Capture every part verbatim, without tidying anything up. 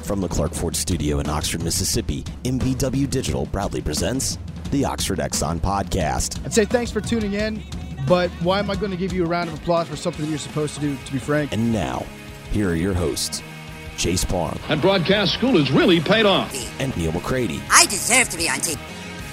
From the Clark Ford Studio in Oxford, Mississippi, M B W Digital proudly presents the Oxford Exxon Podcast. I'd say thanks for tuning in, but why am I going to give you a round of applause for something that you're supposed to do, to be frank? And now, here are your hosts, Chase Parham. And broadcast school has really paid off. And Neil McCready. I deserve to be on T V.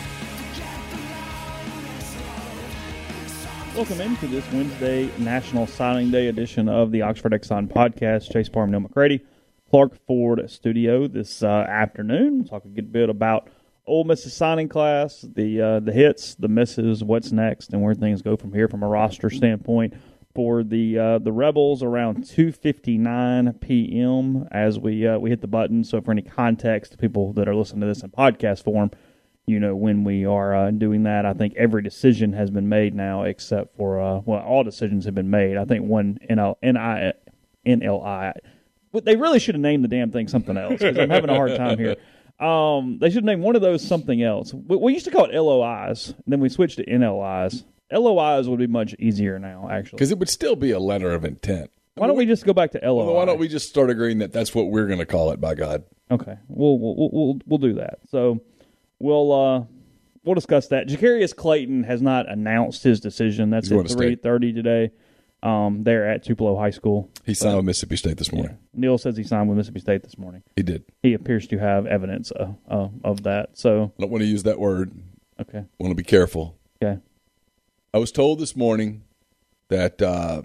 Welcome into this Wednesday National Signing Day edition of the Oxford Exxon Podcast. Chase Parham, Neil McCready, Clark Ford Studio this uh, afternoon. We'll talk a good bit about Ole Miss's signing class, the uh, the hits, the misses, what's next, and where things go from here from a roster standpoint for the uh, the Rebels around two fifty-nine p.m. as we uh, we hit the button. So for any context, people that are listening to this in podcast form, you know when we are uh, doing that. I think every decision has been made now except for, uh, well, all decisions have been made. I think one N L I, N L I, but they really should have named the damn thing something else because I'm having a hard time here. Um, they should name one of those something else. We, we used to call it L O Is, and then we switched to N L Is. L O Is would be much easier now, actually. Because it would still be a letter of intent. Why don't we just go back to L O I? Well, why don't we just start agreeing that that's what we're going to call it, by God? Okay, we'll we'll we'll, we'll do that. So we'll uh, we'll discuss that. Jacarius Clayton has not announced his decision. That's He's at three thirty today. Um, there at Tupelo High School. He signed with Mississippi State this morning. Yeah. Neil says he signed with Mississippi State this morning. He did. He appears to have evidence uh, uh, of that. So I don't want to use that word. Okay. I want to be careful. Okay. I was told this morning that uh,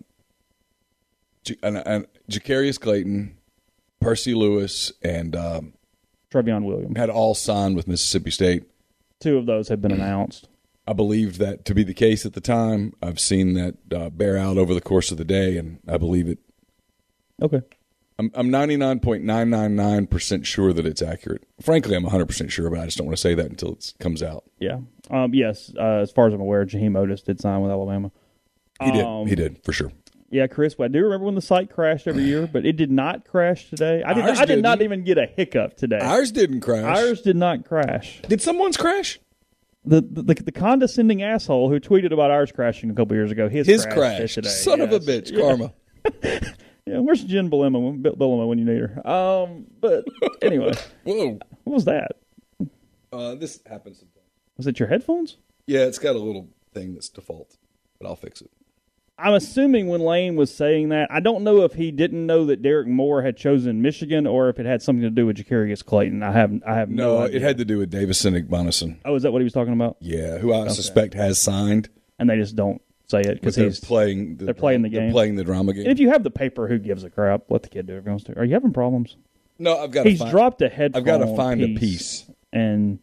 J- and, and Jacarius Clayton, Percy Lewis, and um, Trevion Williams had all signed with Mississippi State. Two of those have been announced. I believed that to be the case at the time. I've seen that uh, bear out over the course of the day, and I believe it. Okay. I'm, I'm ninety-nine point nine nine nine percent sure that it's accurate. Frankly, I'm one hundred percent sure, but I just don't want to say that until it comes out. Yeah. Um, yes, uh, as far as I'm aware, Jaheim Otis did sign with Alabama. He did. Um, he did, for sure. Yeah, Chris, I do remember when the site crashed every year, but it did not crash today. I did, Ours I did not didn't. even get a hiccup today. Ours didn't crash. Ours did not crash. Did someone's crash? The, the the condescending asshole who tweeted about ours crashing a couple years ago, his, His crashed crash. today. Son yes. of a bitch, Yeah. karma. Yeah, where's Jen Billema, Billema when you need her? Um, but anyway, Whoa. what was that? Uh, this happens sometimes. Was it your headphones? Yeah, it's got a little thing that's default, but I'll fix it. I'm assuming when Lane was saying that, I don't know if he didn't know that Derek Moore had chosen Michigan or if it had something to do with Jacarius Clayton. I have I have no, No, idea. it had to do with Davison Igbonason. Oh, is that what he was talking about? Yeah, who I suspect has signed. And they just don't say it because They're he's playing. The, they're playing the game. They're playing the drama game. And if you have the paper, who gives a crap? Let the kid do whatever he wants to. Are you having problems? no, I've got. He's to find, dropped a headphone. I've got to find piece a piece. And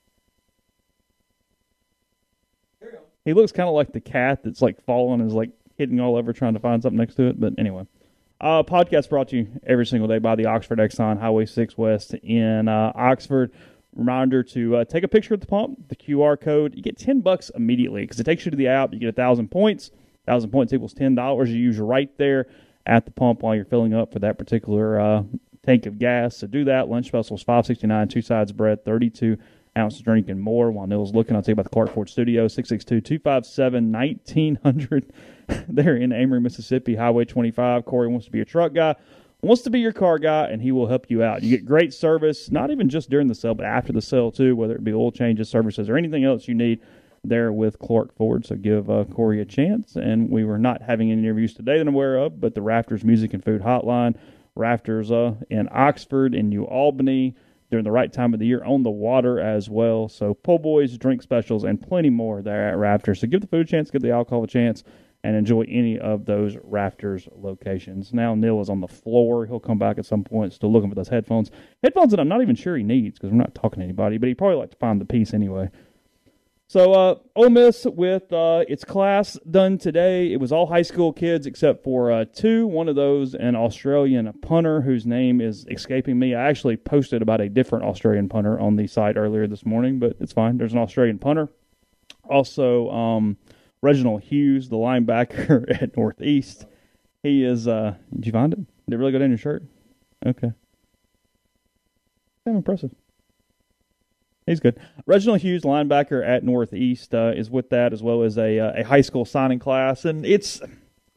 he looks kind of like the cat that's like falling and is like hitting all over trying to find something next to it. But anyway, uh, podcast brought to you every single day by the Oxford Exxon Highway six West in uh, Oxford. Reminder to uh, take a picture at the pump, the Q R code. You get ten bucks immediately because it takes you to the app. You get one thousand points. one thousand points equals ten dollars. You use right there at the pump while you're filling up for that particular uh, tank of gas. So do that. Lunch specials, five sixty-nine, two sides of bread, thirty-two ounces drink and more. While Neil's looking, I'll tell you about the Clark Ford Studio, six six two, two five seven, nineteen hundred. They're in Amory, Mississippi, Highway twenty-five. Corey wants to be your truck guy, wants to be your car guy, and he will help you out. You get great service, not even just during the sale, but after the sale too, whether it be oil changes, services, or anything else you need there with Clark Ford. So give uh, Corey a chance. And we were not having any interviews today that I'm aware of, but the Rafters Music and Food Hotline, Rafters uh, in Oxford, in New Albany, during the right time of the year, on the water as well. So po' boys, drink specials, and plenty more there at Rafters. So give the food a chance, give the alcohol a chance, and enjoy any of those Rafters locations. Now Neil is on the floor. He'll come back at some point, still looking for those headphones. Headphones that I'm not even sure he needs because we're not talking to anybody, but he'd probably like to find the piece anyway. So uh, Ole Miss with uh, its class done today. It was all high school kids except for uh, two. One of those, an Australian punter whose name is escaping me. I actually posted about a different Australian punter on the site earlier this morning, but it's fine. There's an Australian punter. Also, um, Reginald Hughes, the linebacker at Northeast. He is, uh, did you find it? Did it really go down your shirt? Okay. Kind of impressive. He's good. Reginald Hughes, linebacker at Northeast, uh, is with that, as well as a uh, a high school signing class. And it's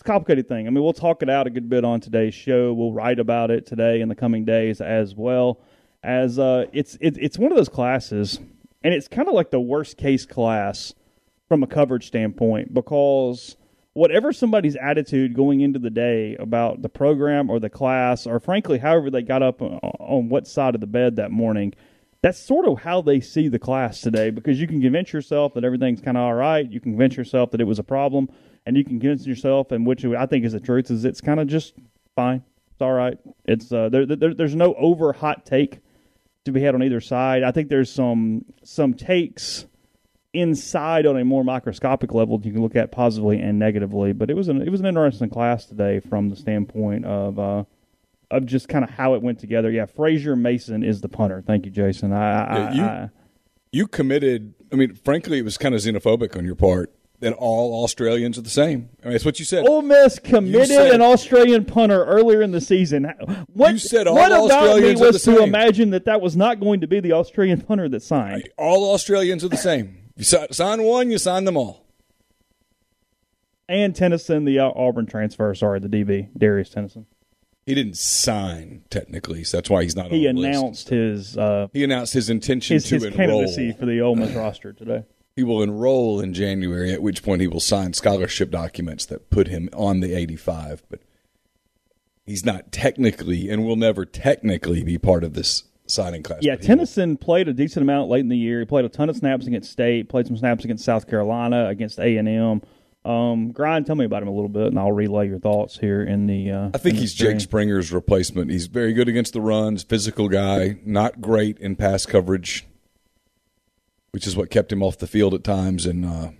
it's a complicated thing. I mean, we'll talk it out a good bit on today's show. We'll write about it today in the coming days as well. As uh, it's it, it's one of those classes, and it's kind of like the worst case class from a coverage standpoint, because whatever somebody's attitude going into the day about the program or the class, or frankly, however they got up on what side of the bed that morning, that's sort of how they see the class today, because you can convince yourself that everything's kind of all right. You can convince yourself that it was a problem, and you can convince yourself, and which I think is the truth, is it's kind of just fine. It's all right. It's uh, there, there, there's no over hot take to be had on either side. I think there's some some takes inside on a more microscopic level that you can look at positively and negatively. But it was an it was an interesting class today from the standpoint of uh, of just kind of how it went together. Yeah, Frazier Mason is the punter. Thank you, Jason. I, yeah, you, I, I you committed. I mean, frankly, it was kind of xenophobic on your part that all Australians are the same. I mean, that's what you said. Ole Miss committed said, an Australian punter earlier in the season. What, you said all what Australians about me was are the same. to imagine that that was not going to be the Australian punter that signed. All Australians are the same. You sign one, you sign them all. And Tennyson, the uh, Auburn transfer, sorry, the D B, Darius Tennyson. He didn't sign, technically, so that's why he's not he on the announced list. his uh, He announced his intention his, to his enroll. candidacy for the Ole Miss roster today. He will enroll in January, at which point he will sign scholarship documents that put him on the eighty-five. But he's not technically and will never technically be part of this signing class. Yeah, Tennyson played a decent amount late in the year. He played a ton of snaps against State, played some snaps against South Carolina, against A and M. Um, Grind, tell me about him a little bit, and I'll relay your thoughts here in the uh, I think the he's stream. Jake Springer's replacement. He's very good against the runs, physical guy, not great in pass coverage, which is what kept him off the field at times in uh,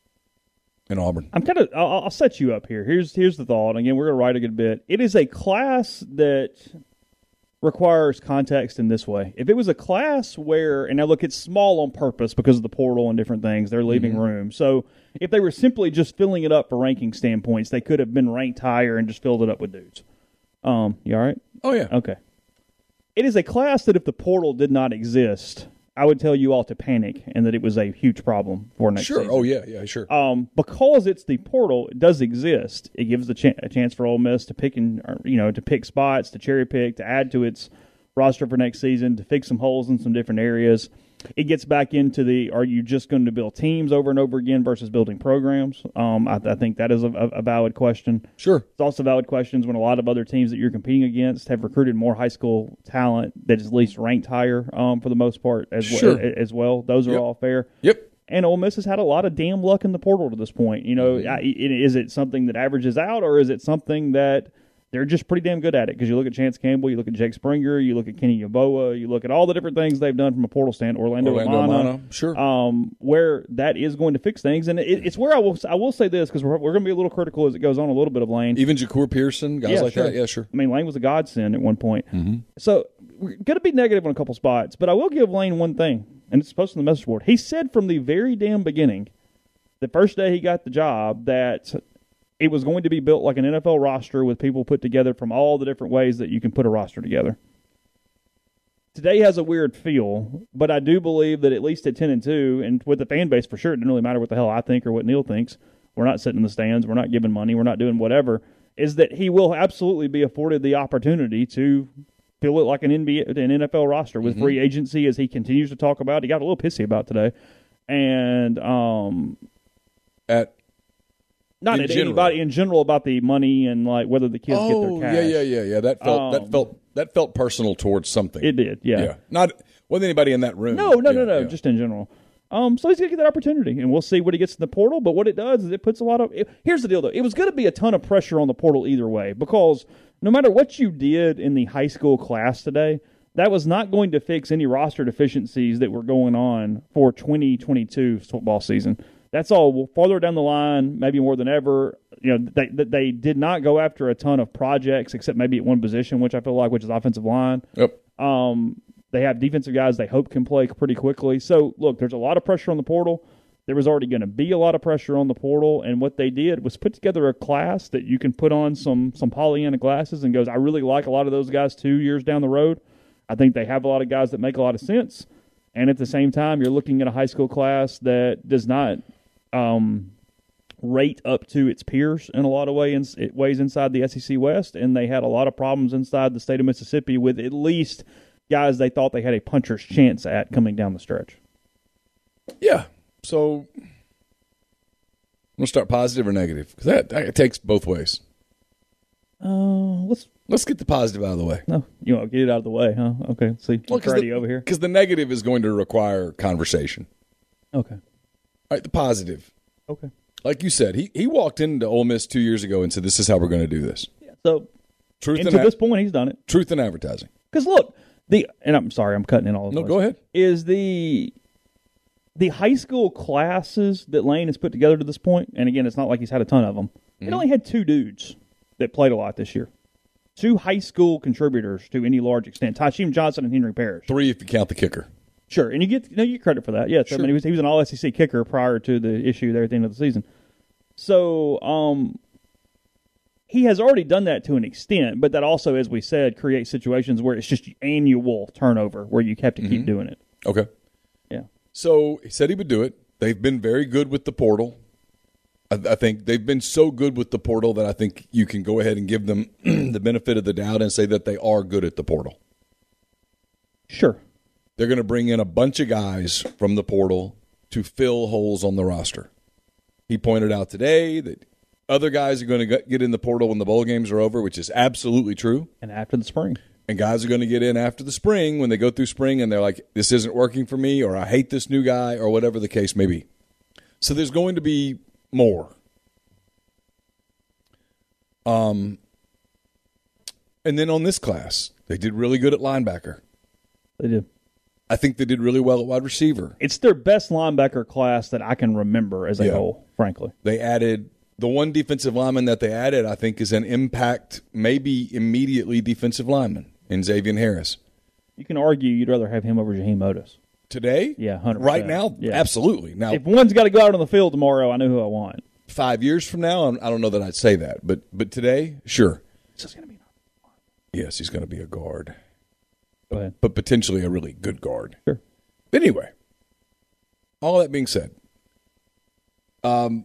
in Auburn. I'm kind of. I'll, I'll set you up here. Here's here's the thought. Again, we're going to write a good bit. It is a class that requires context in this way. If it was a class where, and now look, it's small on purpose because of the portal and different things, they're leaving mm-hmm. room. So if they were simply just filling it up for ranking standpoints, they could have been ranked higher and just filled it up with dudes. Um, you all right? Oh yeah. Okay. It is a class that if the portal did not exist, I would tell you all to panic and that it was a huge problem for next sure. season. Oh, yeah, yeah, sure. Um, because it's the portal, it does exist. It gives a, ch- a chance for Ole Miss to pick and you know to pick spots, to cherry pick, to add to its roster for next season, to fix some holes in some different areas. It gets back into the, are you just going to build teams over and over again versus building programs? Um, I, I think that is a, a valid question. Sure. It's also valid questions when a lot of other teams that you're competing against have recruited more high school talent that is at least ranked higher um, for the most part as, sure. well, as well. Those are yep. all fair. Yep. And Ole Miss has had a lot of damn luck in the portal to this point. You know, mm-hmm. is it something that averages out, or is it something that they're just pretty damn good at it? Because you look at Chance Campbell, you look at Jake Springer, you look at Kenny Yeboah, you look at all the different things they've done from a portal stand. Orlando, Orlando Amana, Amana, sure. Um, where that is going to fix things, and it, it's where I will I will say this, because we're, we're going to be a little critical as it goes on a little bit of Lane. Even Jacour Pearson, guys yeah, like sure. that, yeah, sure. I mean, Lane was a godsend at one point. Mm-hmm. So we're going to be negative on a couple spots, but I will give Lane one thing, and it's posted on the message board. He said from the very damn beginning, the first day he got the job, that it was going to be built like an N F L roster with people put together from all the different ways that you can put a roster together. Today has a weird feel, but I do believe that at least at ten and two, and with the fan base for sure, it doesn't really matter what the hell I think or what Neil thinks. We're not sitting in the stands. We're not giving money. We're not doing whatever. Is that he will absolutely be afforded the opportunity to fill it like an N B A, an N F L roster with mm-hmm. free agency, as he continues to talk about. He got a little pissy about today. And um, at Not in at general. anybody in general about the money and like whether the kids oh, get their cash. yeah, yeah, yeah, yeah. That felt Um, that felt that felt personal towards something. It did, yeah. yeah. Not wasn't anybody in that room. No, no, yeah, no, no, yeah. just in general. Um, so he's gonna get that opportunity, and we'll see what he gets in the portal. But what it does is it puts a lot of. It, here's the deal, though: it was going to be a ton of pressure on the portal either way, because no matter what you did in the high school class today, that was not going to fix any roster deficiencies that were going on for twenty twenty-two football season. That's all farther down the line, maybe more than ever. You know, they they did not go after a ton of projects except maybe at one position, which I feel like, which is offensive line. Yep. Um, they have defensive guys they hope can play pretty quickly. So, look, there's a lot of pressure on the portal. There was already going to be a lot of pressure on the portal, and what they did was put together a class that you can put on some some Pollyanna glasses and goes, I really like a lot of those guys two years down the road. I think they have a lot of guys that make a lot of sense. And at the same time, you're looking at a high school class that does not um, rate up to its peers in a lot of ways, ways inside the S E C West, and they had a lot of problems inside the state of Mississippi with at least guys they thought they had a puncher's chance at coming down the stretch. Yeah. So, I'm going to start positive or negative? Because that, that takes both ways. Uh, let's let's get the positive out of the way. No, you want to get it out of the way, huh? Okay, let's see. Well, Brady over here. Because the negative is going to require conversation. Okay. All right, the positive. Okay. Like you said, he, he walked into Ole Miss two years ago and said, this is how we're going to do this. Yeah, so, truth and in to a- this point, he's done it. Truth in advertising. Because, look, the and I'm sorry, I'm cutting in all of No, this. go ahead. Is the the high school classes that Lane has put together to this point, and again, it's not like he's had a ton of them, mm-hmm. it only had two dudes that played a lot this year. Two high school contributors to any large extent, Tysheem Johnson and Henry Parrish. Three if you count the kicker. Sure, and you get you, know, you get credit for that. Yes, sure. I mean he was he was an All S E C kicker prior to the issue there at the end of the season. So um, he has already done that to an extent, but that also, as we said, creates situations where it's just annual turnover where you have to mm-hmm. keep doing it. Okay. Yeah. So he said he would do it. They've been very good with the portal. I, I think they've been so good with the portal that I think you can go ahead and give them the benefit of the doubt and say that they are good at the portal. Sure. They're going to bring in a bunch of guys from the portal to fill holes on the roster. He pointed out today that other guys are going to get in the portal when the bowl games are over, which is absolutely true. And after the spring. And guys are going to get in after the spring when they go through spring and they're like, this isn't working for me, or I hate this new guy, or whatever the case may be. So there's going to be more. Um, and then on this class, they did really good at linebacker. They did. I think they did really well at wide receiver. It's their best linebacker class that I can remember as a yeah. whole, frankly. They added the one defensive lineman that they added, I think, is an impact, maybe immediately defensive lineman in Xavier Harris. You can argue you'd rather have him over Jaheim Otis. Today? Yeah, one hundred percent. Right now? Yeah. Absolutely. Now, if one's got to go out on the field tomorrow, I know who I want. Five years from now, I don't know that I'd say that. But but today, sure. It's just going to be Yes, he's going to be a guard. Go ahead. But potentially a really good guard. Sure. Anyway, all that being said, um,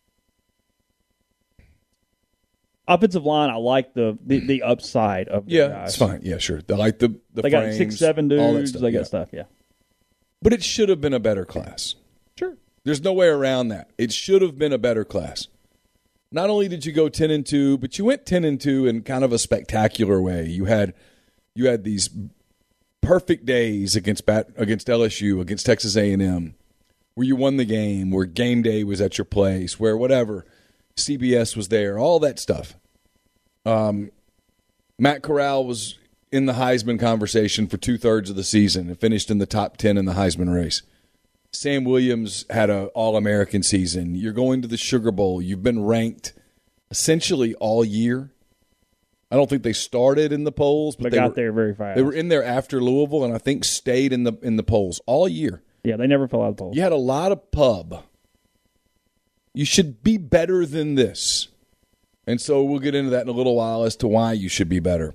offensive line, I like the the, the upside of the yeah, guys. it's fine. Yeah, sure. They like the the They frames, got six, seven dudes. all that stuff. They got yeah. stuff, yeah. But it should have been a better class. Sure. There's no way around that. It should have been a better class. Not only did you go ten and two, but you went ten and two in kind of a spectacular way. You had you had these perfect days against Bat, against L S U, against Texas A and M, where you won the game, where game day was at your place, where whatever, C B S was there, all that stuff. Um, Matt Corral was in the Heisman conversation for two-thirds of the season and finished in the top ten in the Heisman race. Sam Williams had an All-American season. You're going to the Sugar Bowl. You've been ranked essentially all year. I don't think they started in the polls, but they, they got were, there very fast. They were in there after Louisville, and I think stayed in the in the polls all year. Yeah, they never fell out of the polls. You had a lot of pub. You should be better than this. And so we'll get into that in a little while as to why you should be better.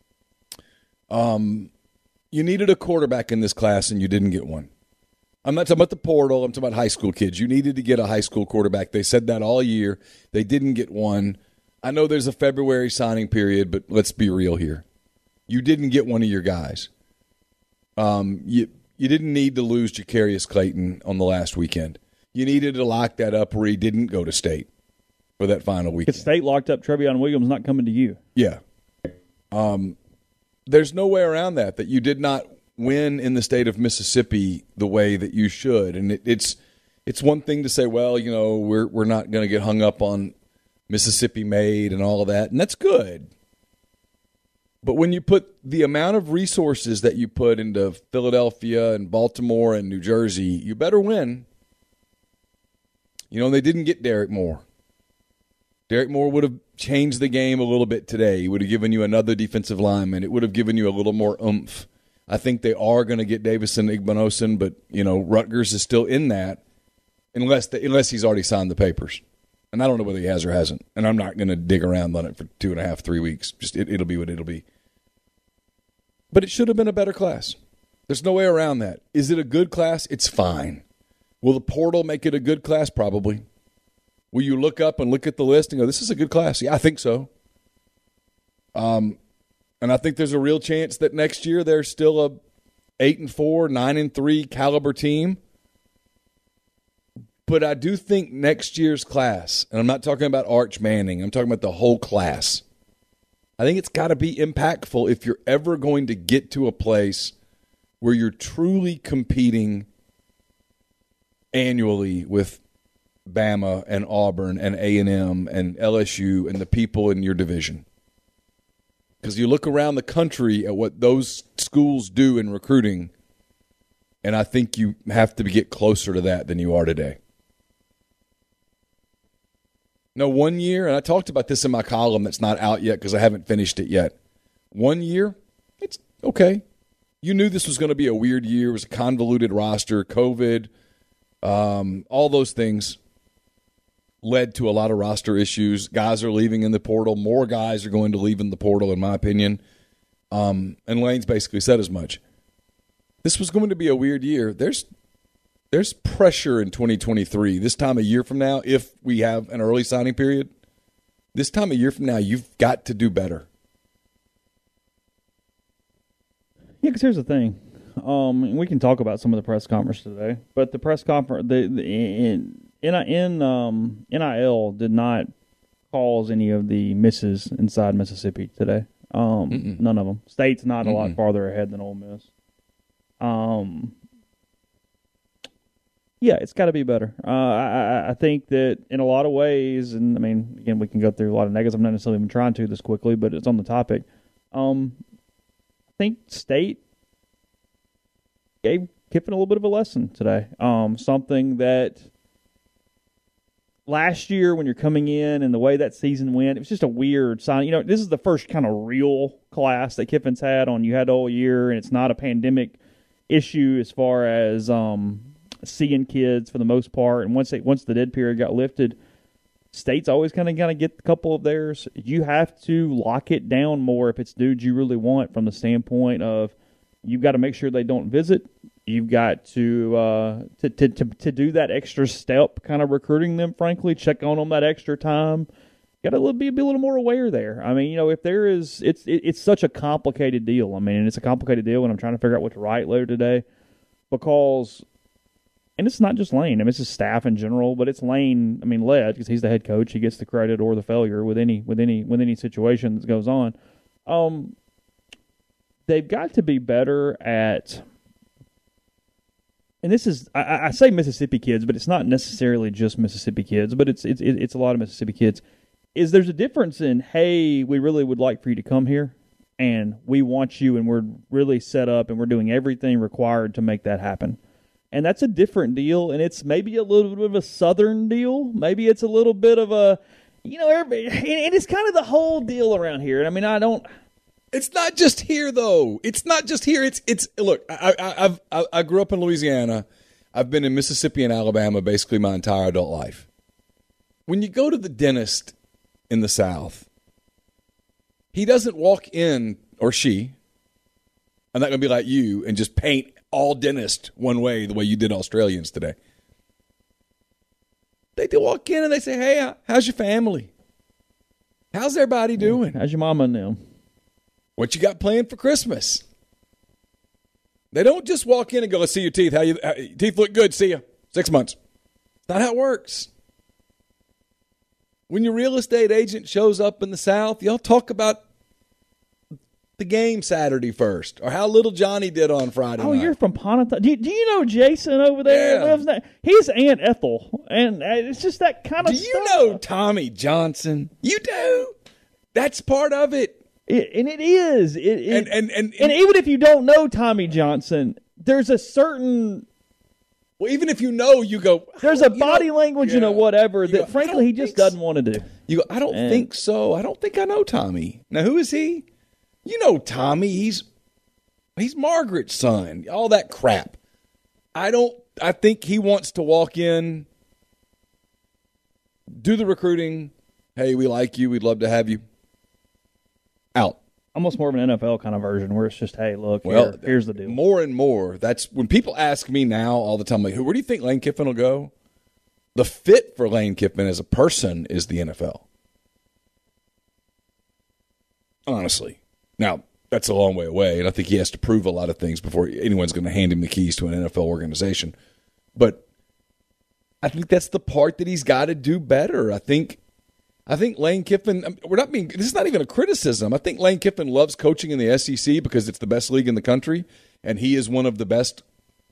Um, you needed a quarterback in this class, and you didn't get one. I'm not talking about the portal. I'm talking about high school kids. You needed to get a high school quarterback. They said that all year. They didn't get one. I know there's a February signing period, but let's be real here. You didn't get one of your guys. Um, you you didn't need to lose Jacarius Clayton on the last weekend. You needed to lock that up where he didn't go to state for that final weekend. If state locked up Trevion Williams, not coming to you. Yeah. Um, there's no way around that, that you did not win in the state of Mississippi the way that you should. And it, it's it's one thing to say, well, you know, we're we're not going to get hung up on Mississippi made and all of that, and that's good. But when you put the amount of resources that you put into Philadelphia and Baltimore and New Jersey, you better win. You know, they didn't get Derek Moore. Derek Moore would have changed the game a little bit today. He would have given you another defensive lineman. It would have given you a little more oomph. I think they are going to get Davison Igbinosun, but, you know, Rutgers is still in that unless the, unless he's already signed the papers. And I don't know whether he has or hasn't. And I'm not going to dig around on it for two and a half, three weeks. Just it, it'll be what it'll be. But it should have been a better class. There's no way around that. Is it a good class? It's fine. Will the portal make it a good class? Probably. Will you look up and look at the list and go, this is a good class? Yeah, I think so. Um, and I think there's a real chance that next year they're still a eight and four, nine and three caliber team. But I do think next year's class, and I'm not talking about Arch Manning, I'm talking about the whole class. I think it's got to be impactful if you're ever going to get to a place where you're truly competing annually with Bama and Auburn and A and M and L S U and the people in your division. Because you look around the country at what those schools do in recruiting, and I think you have to get closer to that than you are today. No, one year, and I talked about this in my column that's not out yet because I haven't finished it yet. One year, it's okay. You knew this was going to be a weird year. It was a convoluted roster, COVID, um, all those things led to a lot of roster issues. Guys are leaving in the portal. More guys are going to leave in the portal, in my opinion. Um, and Lane's basically said as much. This was going to be a weird year. There's there's pressure in twenty twenty-three. This time a year from now, if we have an early signing period, this time a year from now, you've got to do better. Yeah, because here's the thing. Um, and we can talk about some of the press conference today, but the press conference, the, the in in, in um, N I L did not cause any of the misses inside Mississippi today. Um, Mm-mm. None of them. State's not a Mm-mm. lot farther ahead than Ole Miss. Um, yeah, it's got to be better. Uh, I, I think that in a lot of ways, and I mean, again, we can go through a lot of negatives. I'm not necessarily even trying to this quickly, but it's on the topic. Um, I think State gave Kiffin a little bit of a lesson today. Um, something that last year when you're coming in and the way that season went, it was just a weird sign. You know, this is the first kind of real class that Kiffin's had on you had all year, and it's not a pandemic issue as far as um, seeing kids for the most part. And once they, once the dead period got lifted, State's always kind of got to get a couple of theirs. You have to lock it down more if it's dudes you really want from the standpoint of you've got to make sure they don't visit. You've got to, uh, to, to to to do that extra step, kind of recruiting them, frankly, check on them that extra time. Got to be, be a little more aware there. I mean, you know, if there is, it's it, it's such a complicated deal. I mean, it's a complicated deal, and I'm trying to figure out what to write later today because, and it's not just Lane. I mean, it's his staff in general, but it's Lane. I mean, led because he's the head coach. He gets the credit or the failure with any with any with any situation that goes on. Um, they've got to be better at. And this is, I, I say Mississippi kids, but it's not necessarily just Mississippi kids, but it's it's it's a lot of Mississippi kids. Is there's a difference in, hey, we really would like for you to come here, and we want you, and we're really set up, and we're doing everything required to make that happen. And that's a different deal, and it's maybe a little bit of a Southern deal. Maybe it's a little bit of a, you know, everybody, and it's kind of the whole deal around here. I mean, I don't. It's not just here, though. It's not just here. It's it's. Look, I, I, I've I, I grew up in Louisiana. I've been in Mississippi and Alabama basically my entire adult life. When you go to the dentist in the South, he doesn't walk in, or she, I'm not going to be like you and just paint all dentists one way the way you did Australians today. They do walk in and they say, hey, how's your family? How's everybody doing? How's your mama and them? What you got planned for Christmas? They don't just walk in and go, let's see your teeth. How you how, teeth look good. See you. Six months. That's not how it works. When your real estate agent shows up in the South, y'all talk about the game Saturday first, or how little Johnny did on Friday Oh, night. you're from Pontotoc. Do you, do you know Jason over there? Yeah. Lives there? He's Aunt Ethel, and uh, it's just that kind of Do stuff. you know Tommy Johnson? You do. That's part of it. It, and it is. It, it, And and and, and even if you don't know Tommy Johnson, there's a certain well, even if you know, you go. there's "Oh, a you body know," language yeah. and a whatever You that go, "I frankly don't he just think so." doesn't want to do. You go, I don't And- think so. I don't think I know Tommy. Now, who is he? You know Tommy. He's he's Margaret's son. All that crap. I don't. I think he wants to walk in, do the recruiting. Hey, we like you. We'd love to have you. Out. Almost more of an N F L kind of version where it's just, hey, look, Well, here, here's the deal. More and more. That's when people ask me now all the time, like, where do you think Lane Kiffin will go? the fit for Lane Kiffin as a person is the N F L. Honestly. Now, that's a long way away, and I think he has to prove a lot of things before anyone's going to hand him the keys to an N F L organization. But I think that's the part that he's got to do better. I think I think Lane Kiffin, we're not being, this is not even a criticism. I think Lane Kiffin loves coaching in the S E C because it's the best league in the country, and he is one of the best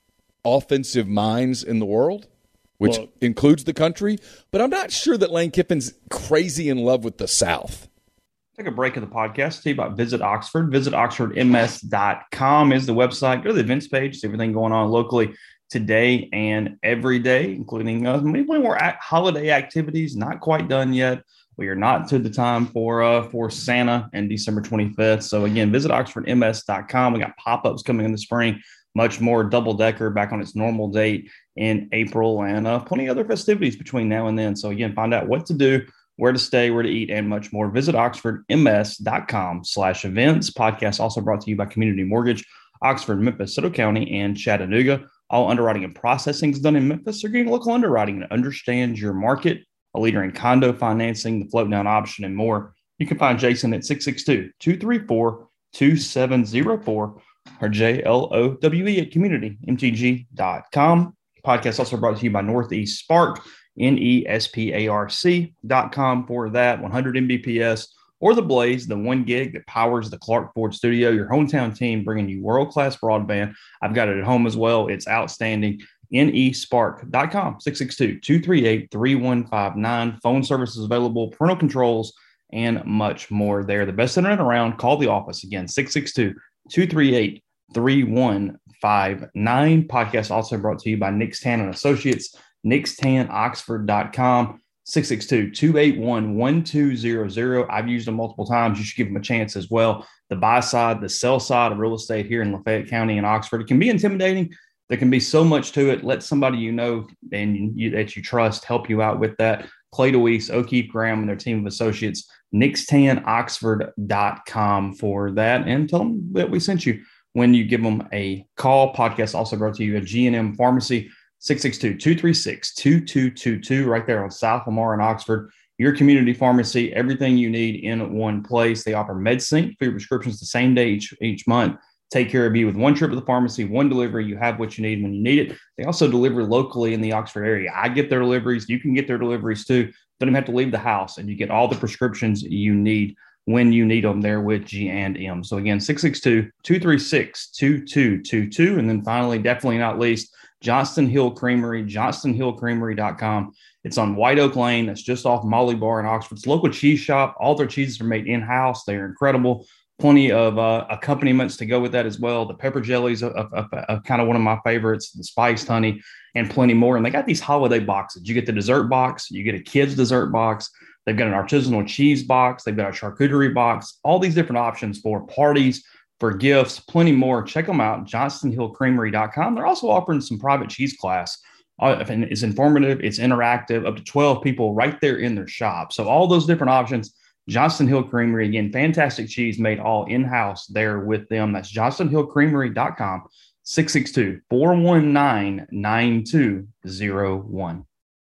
offensive minds in the world, which well, includes the country. But I'm not sure that Lane Kiffin's crazy in love with the South. Take a break of the podcast. Tell you about Visit Oxford. Visit Oxford M S dot com is the website. Go to the events page. See everything going on locally today and every day, including uh, many more holiday activities. Not quite done yet. We are not to the time for uh, for Santa and December twenty-fifth. So again, visit Oxford M S dot com. We got pop-ups coming in the spring. Much more double-decker back on its normal date in April, and uh, plenty of other festivities between now and then. So again, find out what to do, where to stay, where to eat, and much more. Visit Oxford M S dot com slash events. Podcast also brought to you by Community Mortgage, Oxford, Memphis, Soto County, and Chattanooga. All underwriting and processing is done in Memphis. They're getting local underwriting to understand your market, a leader in condo financing, the float down option, and more. You can find Jason at six six two, two three four, two seven zero four or J L O W E at community m t g dot com. Podcast also brought to you by Northeast Spark, N E S P A R C dot com for that, one hundred M B P S, or the Blaze, the one gig that powers the Clark Ford studio, your hometown team bringing you world-class broadband. I've got it at home as well. It's outstanding. N E spark dot com, six six two, two three eight, three one five nine. Phone services available, parental controls, and much more there. The best internet around. Call the office again, six six two, two three eight, three one five nine. Podcast also brought to you by Nick Tan and Associates, nix tan oxford dot com, six six two, two eight one, one two zero zero. I've used them multiple times. You should give them a chance as well. The buy side, the sell side of real estate here in Lafayette County and Oxford. It can be intimidating. There can be so much to it. Let somebody you know and you, that you trust help you out with that. Clay DeWeese, O'Keefe Graham, and their team of associates, nix tan oxford dot com for that. And tell them that we sent you when you give them a call. Podcast also brought to you at G and M Pharmacy, six six two, two three six, two two two two, right there on South Lamar in Oxford. Your community pharmacy, everything you need in one place. They offer MedSync for your prescriptions the same day each, each month. Take care of you with one trip to the pharmacy, one delivery. You have what you need when you need it. They also deliver locally in the Oxford area. I get their deliveries. You can get their deliveries too. Don't even have to leave the house, and you get all the prescriptions you need when you need them there with G and M. So again, six six two, two three six, two two two two. And then finally, definitely not least, Johnston Hill Creamery, johnston hill creamery dot com. It's on White Oak Lane. That's just off Molly Bar in Oxford. It's a local cheese shop. All their cheeses are made in-house. They're incredible. Plenty of uh, accompaniments to go with that as well. The pepper jellies are, are, are, are kind of one of my favorites, the spiced honey, and plenty more. And they got these holiday boxes. You get the dessert box. You get a kid's dessert box. They've got an artisanal cheese box. They've got a charcuterie box. All these different options for parties, for gifts, plenty more. Check them out, johnston hill creamery dot com. They're also offering some private cheese class. Uh, and it's informative. It's interactive. Up to twelve people right there in their shop. So all those different options. Johnston Hill Creamery, again, fantastic cheese made all in-house there with them. That's johnston hill creamery dot com, six six two, four one nine, nine two zero one.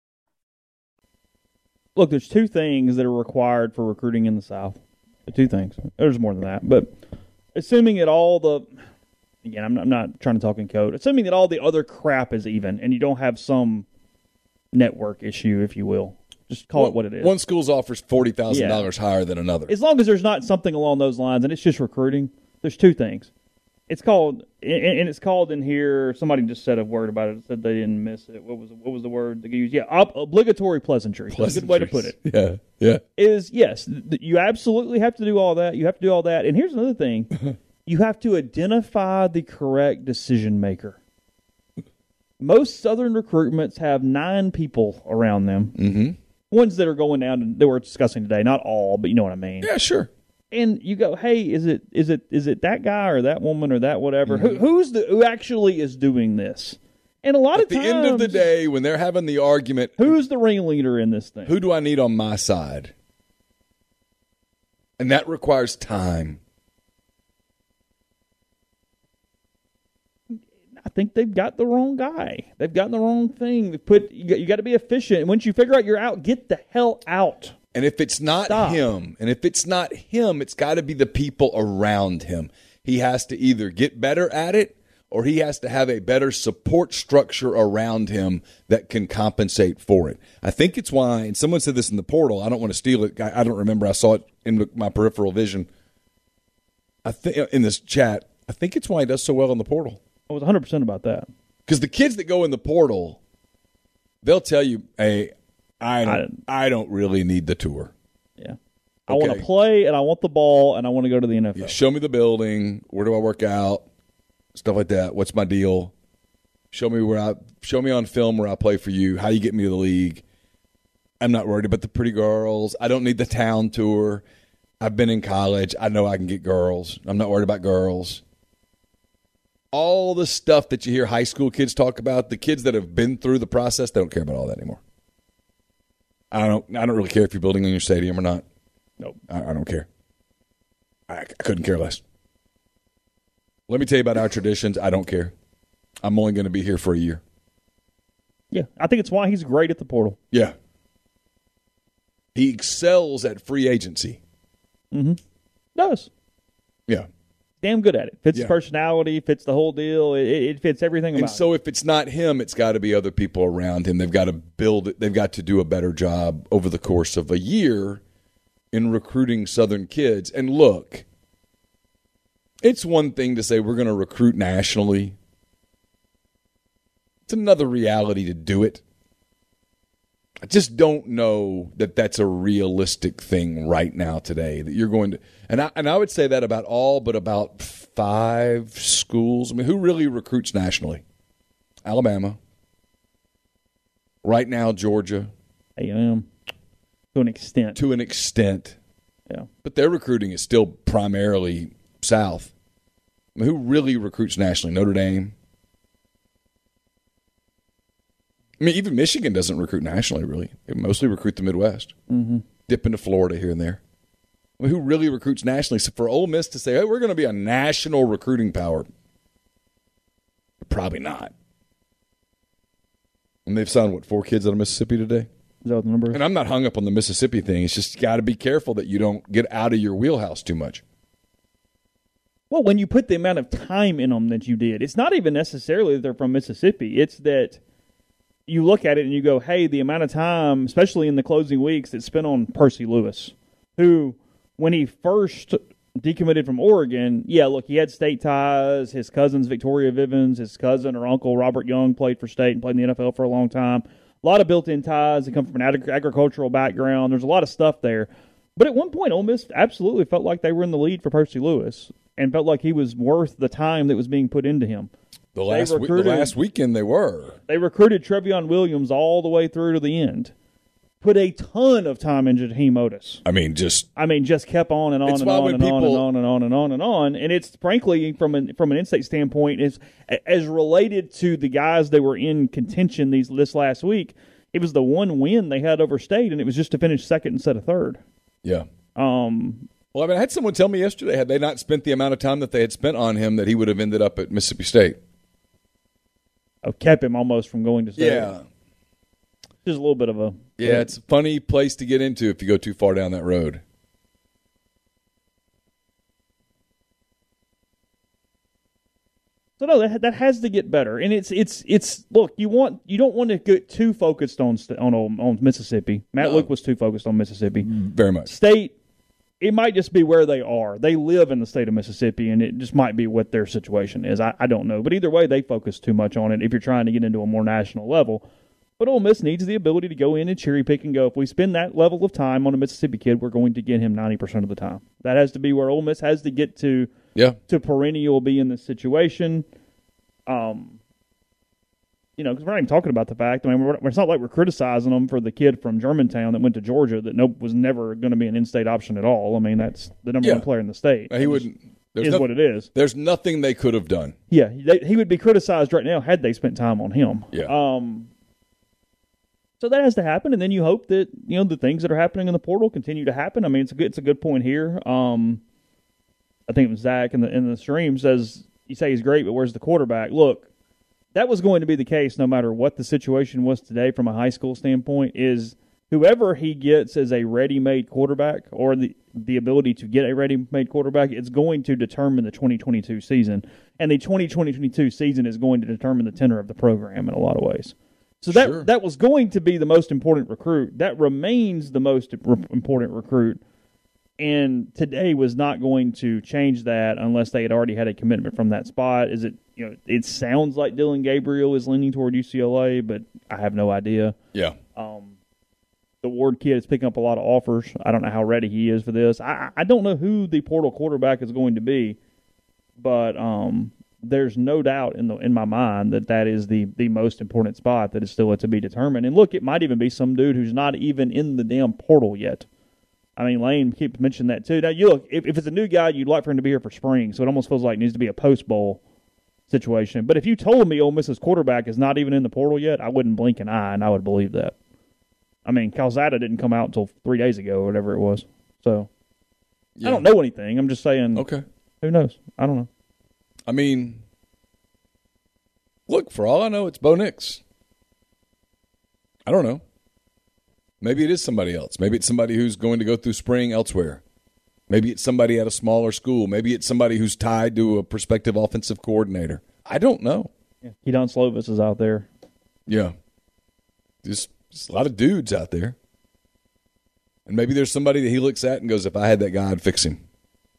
Look, there's two things that are required for recruiting in the South. Two things. There's more than that. But assuming that all the, again, I'm not, I'm not trying to talk in code, assuming that all the other crap is even and you don't have some network issue, if you will. Just call well, it what it is. One school offers forty thousand dollars yeah. higher than another. As long as there's not something along those lines and it's just recruiting, there's two things. It's called, and it's called in here, somebody just said a word about it, said they didn't miss it. What was what was the word they used? Yeah, ob- obligatory pleasantry. That's a good way to put it. Yeah, yeah. Is, yes, you absolutely have to do all that. You have to do all that. And here's another thing. You have to identify the correct decision maker. Most Southern recruitments have nine people around them. Mm-hmm. Ones that are going down and that we're discussing today, not all, but you know what I mean. Yeah, sure. And you go, hey, is it is it is it that guy or that woman or that whatever? Mm-hmm. Who who's the who actually is doing this? And a lot At of times, at the end of the day, when they're having the argument, who's the ringleader in this thing? Who do I need on my side? And that requires time. think they've got the wrong guy. They've gotten the wrong thing. They put you got, you got to be efficient. And once you figure out you're out, get the hell out. And if it's not Stop. him, and if it's not him, it's got to be the people around him. He has to either get better at it, or he has to have a better support structure around him that can compensate for it. I think it's why, and someone said this in the portal, I don't want to steal it. I, I don't remember. I saw it in my peripheral vision. I think in this chat, I think it's why he does so well in the portal. I was one hundred percent about that. Because the kids that go in the portal, they'll tell you, hey, I don't, I, I don't really need the tour. Yeah. I Okay. want to play, and I want the ball, and I want to go to the N F L. Yeah, show me the building. Where do I work out? Stuff like that. What's my deal? Show me where I show me on film where I play for you. How you get me to the league? I'm not worried about the pretty girls. I don't need the town tour. I've been in college. I know I can get girls. I'm not worried about girls. All the stuff that you hear high school kids talk about, the kids that have been through the process, they don't care about all that anymore. I don't. I don't really care if you're building in your stadium or not. Nope. I, I don't care. I, I couldn't care less. Let me tell you about our traditions. I don't care. I'm only going to be here for a year. Yeah. I think it's why he's great at the portal. Yeah. He excels at free agency. Mm-hmm. Does. Yeah. Damn good at it. Fits Yeah. his personality, fits the whole deal. It, it fits everything about And so if it's not him, it's got to be other people around him. They've got to build it. They've got to do a better job over the course of a year in recruiting Southern kids. And look, it's one thing to say we're going to recruit nationally. It's another reality to do it. I just don't know that that's a realistic thing right now today, that you're going to – and I and I would say that about all but about five schools. I mean, who really recruits nationally? Alabama. Right now, Georgia. A and M. To an extent. To an extent. Yeah. But their recruiting is still primarily South. I mean, who really recruits nationally? Notre Dame. I mean, even Michigan doesn't recruit nationally, really. They mostly recruit the Midwest. Mm-hmm. Dip into Florida here and there. I mean, who really recruits nationally? So for Ole Miss to say, hey, we're going to be a national recruiting power, probably not. And they've signed, what, four kids out of Mississippi today? Is that what the number is? And I'm not hung up on the Mississippi thing. It's just got to be careful that you don't get out of your wheelhouse too much. Well, when you put the amount of time in them that you did, it's not even necessarily that they're from Mississippi. It's that you look at it and you go, hey, the amount of time, especially in the closing weeks, that's spent on Percy Lewis, who, when he first decommitted from Oregon, yeah, look, he had state ties. His cousin's Victoria Vivens, his cousin or uncle Robert Young played for state and played in the N F L for a long time. A lot of built-in ties. They come from an ag- agricultural background. There's a lot of stuff there. But at one point, Ole Miss absolutely felt like they were in the lead for Percy Lewis and felt like he was worth the time that was being put into him. The last, we, the last weekend they were. They recruited Trevion Williams all the way through to the end. Put a ton of time into Jaheim Otis. I mean, just I mean, just kept on and on It's and why on when and on and people- on and on and on and on. And it's frankly, from an from an in-state standpoint, is as related to the guys that were in contention these this last week. It was the one win they had over state, and it was just to finish second instead of third. yeah. Um, Well, I mean, I had someone tell me yesterday, had they not spent the amount of time that they had spent on him, that he would have ended up at Mississippi State. I've kept him almost from going to state. Yeah. Just a little bit of a Yeah, it's a funny place to get into if you go too far down that road. So no, that that has to get better, and it's it's it's look. You want you don't want to get too focused on st- on on Mississippi. Matt No. Luke was too focused on Mississippi. Very much. State, it might just be where they are. They live in the state of Mississippi, and it just might be what their situation is. I, I don't know, but either way, they focus too much on it. If you're trying to get into a more national level, but Ole Miss needs the ability to go in and cherry pick and go. If we spend that level of time on a Mississippi kid, we're going to get him ninety percent of the time. That has to be where Ole Miss has to get to. Yeah. To perennial be in this situation. Um, you know, because we're not even talking about the fact. I mean, we're, it's not like we're criticizing them for the kid from Germantown that went to Georgia that nope was never going to be an in-state option at all. I mean, that's the number Yeah. one player in the state. He wouldn't. There's is no- what it is. There's nothing they could have done. Yeah, they, he would be criticized right now had they spent time on him. Yeah. Um. So that has to happen, and then you hope that you know the things that are happening in the portal continue to happen. I mean, it's a good it's a good point here. Um, I think it was Zach in the in the stream says you say he's great, but where's the quarterback? Look, that was going to be the case no matter what the situation was today from a high school standpoint, is whoever he gets as a ready-made quarterback or the, the ability to get a ready-made quarterback, it's going to determine the twenty twenty-two season. And the twenty twenty-two season is going to determine the tenor of the program in a lot of ways. So that Sure. that was going to be the most important recruit. That remains the most re- important recruit. And today was not going to change that unless they had already had a commitment from that spot. Is it, you know, it sounds like Dylan Gabriel is leaning toward U C L A, but I have no idea. Yeah. Um, the Ward kid is picking up a lot of offers. I don't know how ready he is for this. I, I don't know who the portal quarterback is going to be, but um, there's no doubt in the in my mind that that is the, the most important spot that is still to be determined. And look, it might even be some dude who's not even in the damn portal yet. I mean, Lane keeps mentioning that too. Now, you look, if, if it's a new guy, you'd like for him to be here for spring, so it almost feels like it needs to be a post-bowl situation. But if you told me Ole Miss's quarterback is not even in the portal yet, I wouldn't blink an eye, and I would believe that. I mean, Calzada didn't come out until three days ago or whatever it was. So, yeah. I don't know anything. I'm just saying, Okay. Who knows? I don't know. I mean, look, for all I know, it's Bo Nix. I don't know. Maybe it is somebody else. Maybe it's somebody who's going to go through spring elsewhere. Maybe it's somebody at a smaller school. Maybe it's somebody who's tied to a prospective offensive coordinator. I don't know. Yeah. Keaton Slovis is out there. Yeah. There's, there's a lot of dudes out there. And maybe there's somebody that he looks at and goes, if I had that guy, I'd fix him.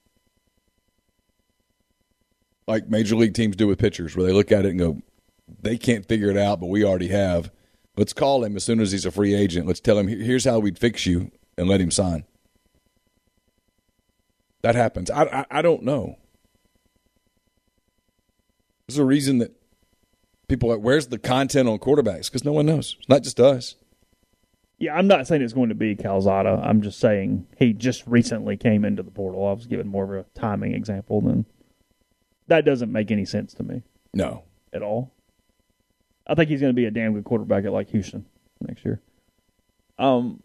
Like major league teams do with pitchers, where they look at it and go, they can't figure it out, but we already have. Let's call him as soon as he's a free agent. Let's tell him, here's how we'd fix you, and let him sign. That happens. I, I, I don't know. There's a reason that people are like, where's the content on quarterbacks? Because no one knows. It's not just us. Yeah, I'm not saying it's going to be Calzada. I'm just saying he just recently came into the portal. I was giving more of a timing example than that. Doesn't make any sense to me. No. At all. I think he's going to be a damn good quarterback at like Houston next year. Um,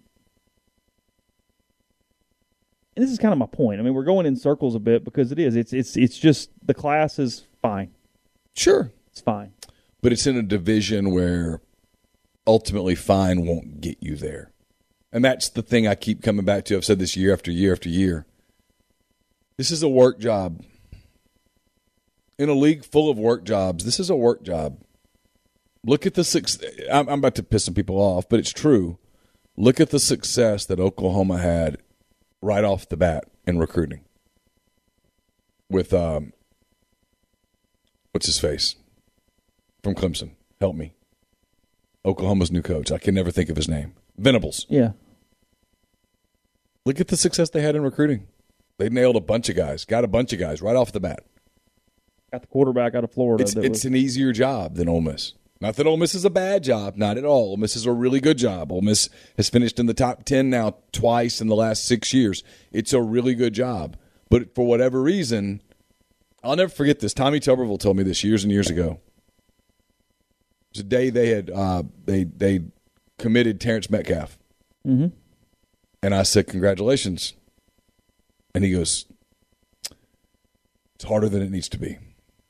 and this is kind of my point. I mean, we're going in circles a bit because it is. It's it's it's just the class is fine. Sure. It's fine. But it's in a division where ultimately fine won't get you there. And that's the thing I keep coming back to. I've said this year after year after year. This is a work job. In a league full of work jobs, this is a work job. Look at the success. I'm about to piss some people off, but it's true. Look at the success that Oklahoma had right off the bat in recruiting. With, um, what's his face? From Clemson. Help me. Oklahoma's new coach. I can never think of his name. Venables. Yeah. Look at the success they had in recruiting. They nailed a bunch of guys. Got a bunch of guys right off the bat. Got the quarterback out of Florida. It's, that it's was, an easier job than Ole Miss. Not that Ole Miss is a bad job, not at all. Ole Miss is a really good job. Ole Miss has finished in the top ten now twice in the last six years. It's a really good job. But for whatever reason, I'll never forget this. Tommy Tuberville told me this years and years ago. It was a day they had uh, they they committed Terrence Metcalf. Mm-hmm. And I said, congratulations. And he goes, it's harder than it needs to be.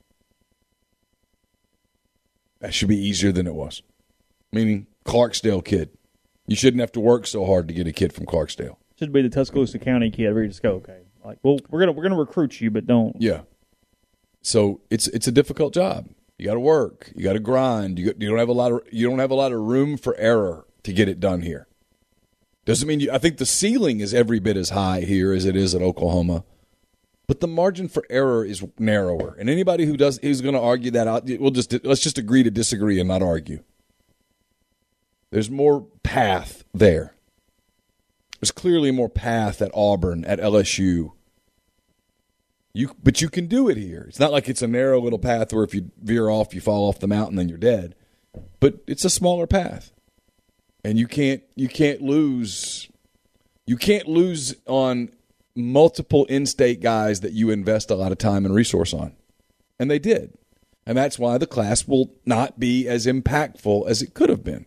That should be easier than it was. Meaning, Clarksdale kid. You shouldn't have to work so hard to get a kid from Clarksdale. Should be the Tuscaloosa County kid where you just go, okay. Like, well, we're gonna we're gonna recruit you, but don't. Yeah. So it's it's a difficult job. You got to work. You got to grind. You, you don't have a lot of you don't have a lot of room for error to get it done here. Doesn't mean you. I think the ceiling is every bit as high here as it is at Oklahoma. But the margin for error is narrower, and anybody who does who's going to argue that out, we'll just let's just agree to disagree and not argue. There's more path there. There's clearly more path at Auburn, at L S U. You, but you can do it here. It's not like it's a narrow little path where if you veer off, you fall off the mountain, then you're dead. But it's a smaller path, and you can't you can't lose. You can't lose on multiple in-state guys that you invest a lot of time and resource on. And they did. And that's why the class will not be as impactful as it could have been.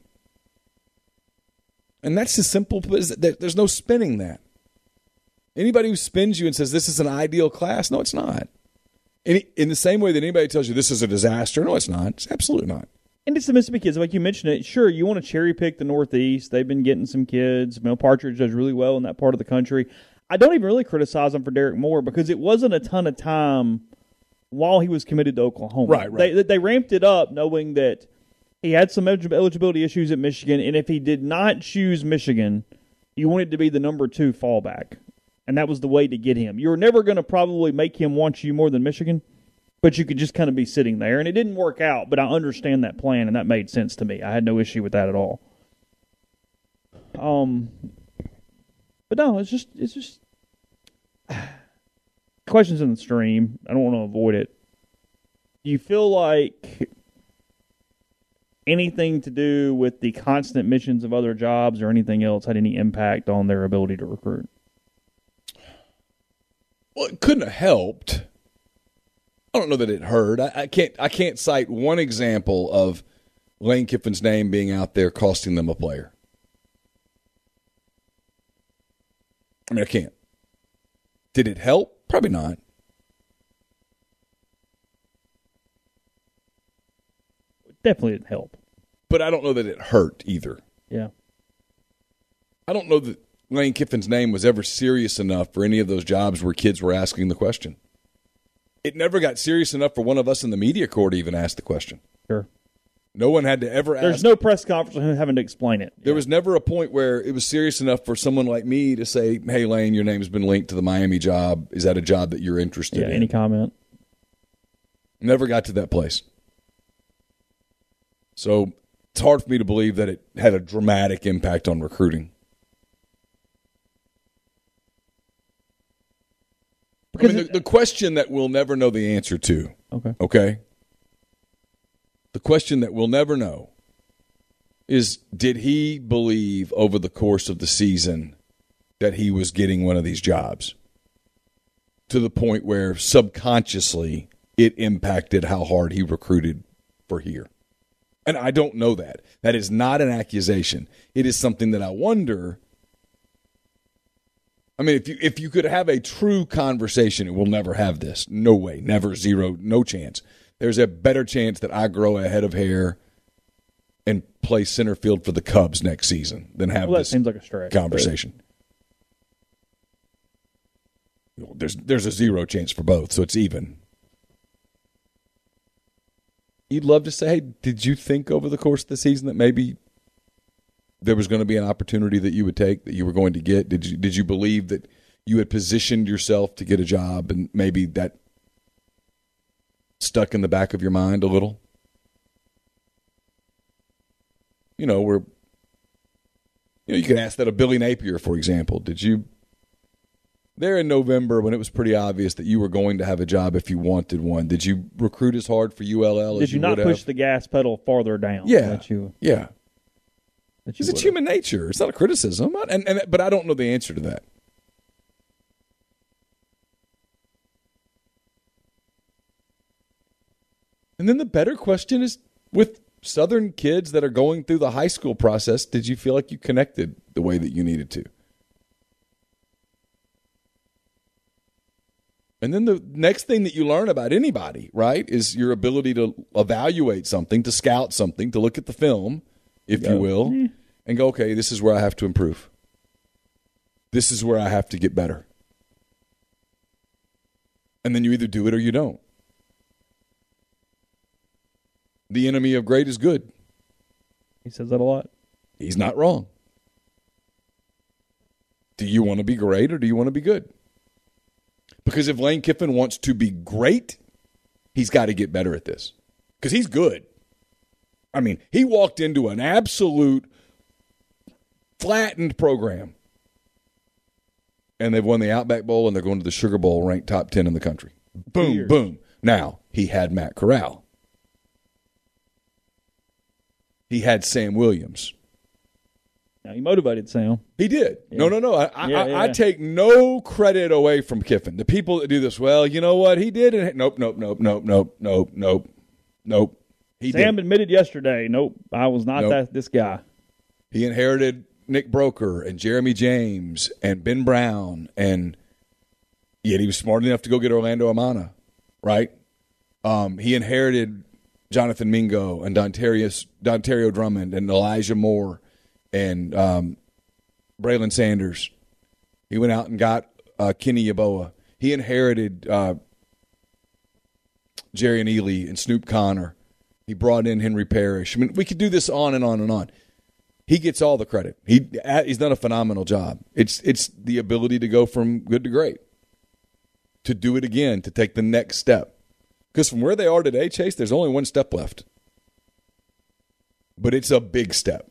And that's as simple as that. There's no spinning that. Anybody who spins you and says this is an ideal class, no, it's not. In, in the same way that anybody tells you this is a disaster, no, it's not. It's absolutely not. And it's the Mississippi kids, like you mentioned it. Sure, you want to cherry pick the Northeast. They've been getting some kids. Mel Partridge does really well in that part of the country. I don't even really criticize them for Derek Moore because it wasn't a ton of time while he was committed to Oklahoma. Right, right. They, they ramped it up knowing that he had some eligibility issues at Michigan, and if he did not choose Michigan, you wanted to be the number two fallback. And that was the way to get him. You were never going to probably make him want you more than Michigan, but you could just kind of be sitting there. And it didn't work out, but I understand that plan, and that made sense to me. I had no issue with that at all. Um, But no, it's just it's just questions in the stream. I don't want to avoid it. Do you feel like anything to do with the constant missions of other jobs or anything else had any impact on their ability to recruit? Well, it couldn't have helped. I don't know that it hurt. I, I can't. I can't cite one example of Lane Kiffin's name being out there costing them a player. I mean, I can't. Did it help? Probably not. Definitely didn't help. But I don't know that it hurt either. Yeah. I don't know that Lane Kiffin's name was ever serious enough for any of those jobs where kids were asking the question. It never got serious enough for one of us in the media corps to even ask the question. Sure. No one had to ever ask. There's no press conference having to explain it. There yeah. was never a point where it was serious enough for someone like me to say, hey, Lane, your name's been linked to the Miami job. Is that a job that you're interested yeah, in? Any comment? Never got to that place. So it's hard for me to believe that it had a dramatic impact on recruiting. I mean, the, the question that we'll never know the answer to, okay. okay? The question that we'll never know is, did he believe over the course of the season that he was getting one of these jobs to the point where subconsciously it impacted how hard he recruited for here? And I don't know that. That is not an accusation. It is something that I wonder. I mean, if you if you could have a true conversation, and we'll never have this. No way. Never. Zero. No chance. There's a better chance that I grow a head of hair and play center field for the Cubs next season than have well, that this seems like a stretch, conversation. But there's there's a zero chance for both, so it's even. You'd love to say, hey, did you think over the course of the season that maybe there was going to be an opportunity that you would take, that you were going to get? Did you did you believe that you had positioned yourself to get a job and maybe that stuck in the back of your mind a little? You know, we're you know, you could ask that of Billy Napier, for example. Did you there in November when it was pretty obvious that you were going to have a job if you wanted one, did you recruit as hard for U L L as did you, you not would push have? the gas pedal farther down? Yeah. That you, yeah. that you It's human nature. It's not a criticism. And, and but I don't know the answer to that. And then the better question is, with Southern kids that are going through the high school process, did you feel like you connected the way that you needed to? And then the next thing that you learn about anybody, right, is your ability to evaluate something, to scout something, to look at the film, if you will, mm. and go, okay, this is where I have to improve. This is where I have to get better. And then you either do it or you don't. The enemy of great is good. He says that a lot. He's not wrong. Do you want to be great or do you want to be good? Because if Lane Kiffin wants to be great, he's got to get better at this. Because he's good. I mean, he walked into an absolute flattened program. And they've won the Outback Bowl and they're going to the Sugar Bowl ranked top ten in the country. Boom, Years. boom. Now, he had Matt Corral. He had Sam Williams. Now, he motivated Sam. He did. Yeah. No, no, no. I, yeah, I, yeah. I take no credit away from Kiffin. The people that do this, well, you know what? He did. And nope, nope, nope, nope, nope, nope, nope, nope. He Sam did. admitted yesterday, nope, I was not nope. that this guy. He inherited Nick Broker and Jeremy James and Ben Brown, and yet he was smart enough to go get Orlando Amana, right? Um, he inherited Jonathan Mingo and Dontario, Dontario Drummond and Elijah Moore and um, Braylon Sanders. He went out and got uh, Kenny Yeboah. He inherited uh, Jerry and Ely and Snoop Connor. He brought in Henry Parrish. I mean, we could do this on and on and on. He gets all the credit. He he's done a phenomenal job. It's it's the ability to go from good to great, to do it again, to take the next step. Because from where they are today, Chase, there's only one step left. But it's a big step.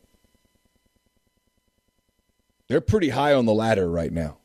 They're pretty high on the ladder right now.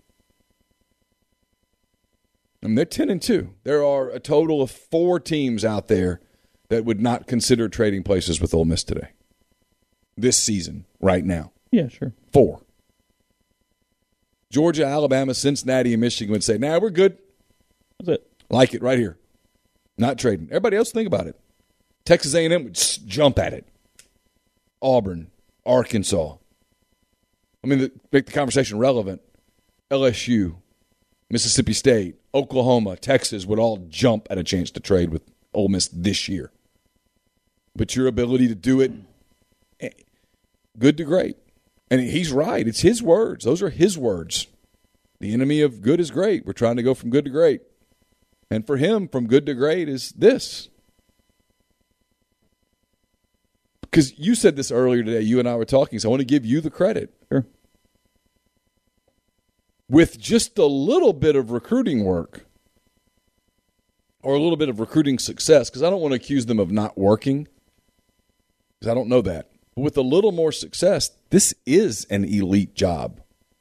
And they're ten and two. There are a total of four teams out there that would not consider trading places with Ole Miss today. This season, right now. Yeah, sure. Four. Georgia, Alabama, Cincinnati, and Michigan would say, nah, we're good. That's it. Like it right here. Not trading. Everybody else think about it. Texas A and M would just jump at it. Auburn, Arkansas. I mean, to make the conversation relevant, L S U, Mississippi State, Oklahoma, Texas would all jump at a chance to trade with Ole Miss this year. But your ability to do it, good to great. And he's right. It's his words. Those are his words. The enemy of good is great. We're trying to go from good to great. And for him, from good to great is this. Because you said this earlier today. You and I were talking, so I want to give you the credit. Sure. With just a little bit of recruiting work or a little bit of recruiting success, because I don't want to accuse them of not working, because I don't know that. But with a little more success, this is an elite job.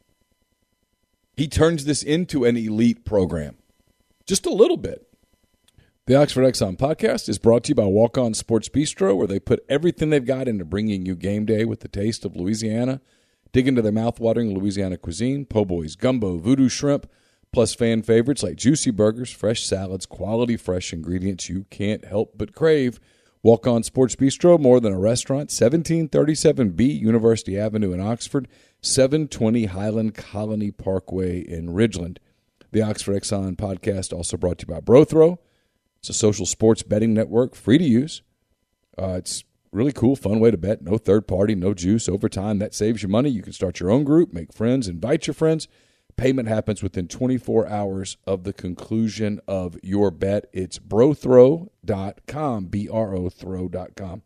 He turns this into an elite program. Just a little bit. The Oxford Exxon podcast is brought to you by Walk On Sports Bistro, where they put everything they've got into bringing you game day with the taste of Louisiana. Dig into their mouth-watering Louisiana cuisine, po' boys, gumbo, voodoo shrimp, plus fan favorites like juicy burgers, fresh salads, quality fresh ingredients you can't help but crave. Walk On Sports Bistro, more than a restaurant, seventeen thirty-seven B University Avenue in Oxford, seven twenty Highland Colony Parkway in Ridgeland. The Oxford Exxon podcast also brought to you by BroThrow. It's a social sports betting network, free to use. Uh, it's really cool, fun way to bet. No third party, no juice. Over time, that saves you money. You can start your own group, make friends, invite your friends. Payment happens within twenty-four hours of the conclusion of your bet. It's brothrow dot com, B R O throw dot com.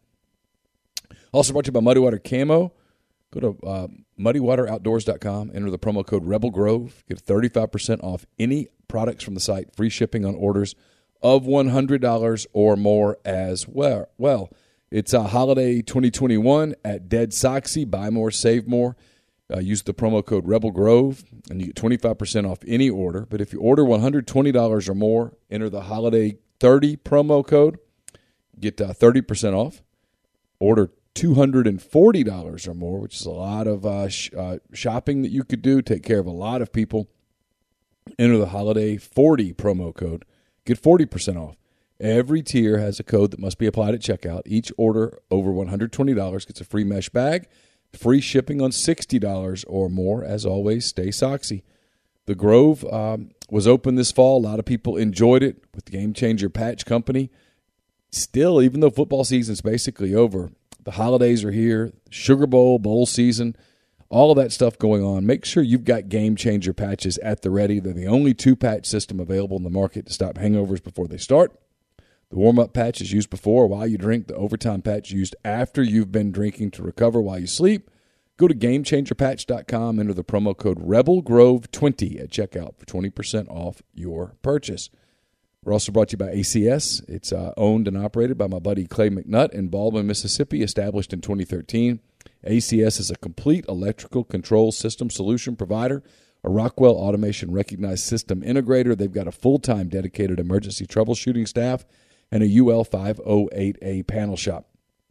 Also brought to you by Muddy Water Camo. Go to uh, muddy water outdoors dot com, enter the promo code Rebel Grove, get thirty-five percent off any products from the site, free shipping on orders of one hundred dollars or more as well. Well, it's a holiday twenty twenty-one at Dead Soxy. Buy more, save more. Uh, use the promo code Rebel Grove, and you get twenty-five percent off any order. But if you order one hundred twenty dollars or more, enter the holiday thirty promo code, get uh, thirty percent off. Order two hundred forty dollars or more, which is a lot of uh, sh- uh, shopping that you could do, take care of a lot of people. Enter the holiday forty promo code, get forty percent off. Every tier has a code that must be applied at checkout. Each order over one hundred twenty dollars gets a free mesh bag, free shipping on sixty dollars or more. As always, stay Soxy. The Grove um, was open this fall. A lot of people enjoyed it with the Game Changer Patch Company. Still, even though football season's basically over, the holidays are here, Sugar Bowl, bowl season, all of that stuff going on. Make sure you've got Game Changer patches at the ready. They're the only two-patch system available in the market to stop hangovers before they start. The warm-up patch is used before or while you drink. The overtime patch used after you've been drinking to recover while you sleep. Go to game changer patch dot com, enter the promo code Rebel Grove twenty at checkout for twenty percent off your purchase. We're also brought to you by A C S. It's uh, owned and operated by my buddy Clay McNutt in Baldwin, Mississippi, established in twenty thirteen. A C S is a complete electrical control system solution provider, a Rockwell Automation recognized system integrator. They've got a full-time dedicated emergency troubleshooting staff and a U L five oh eight A panel shop.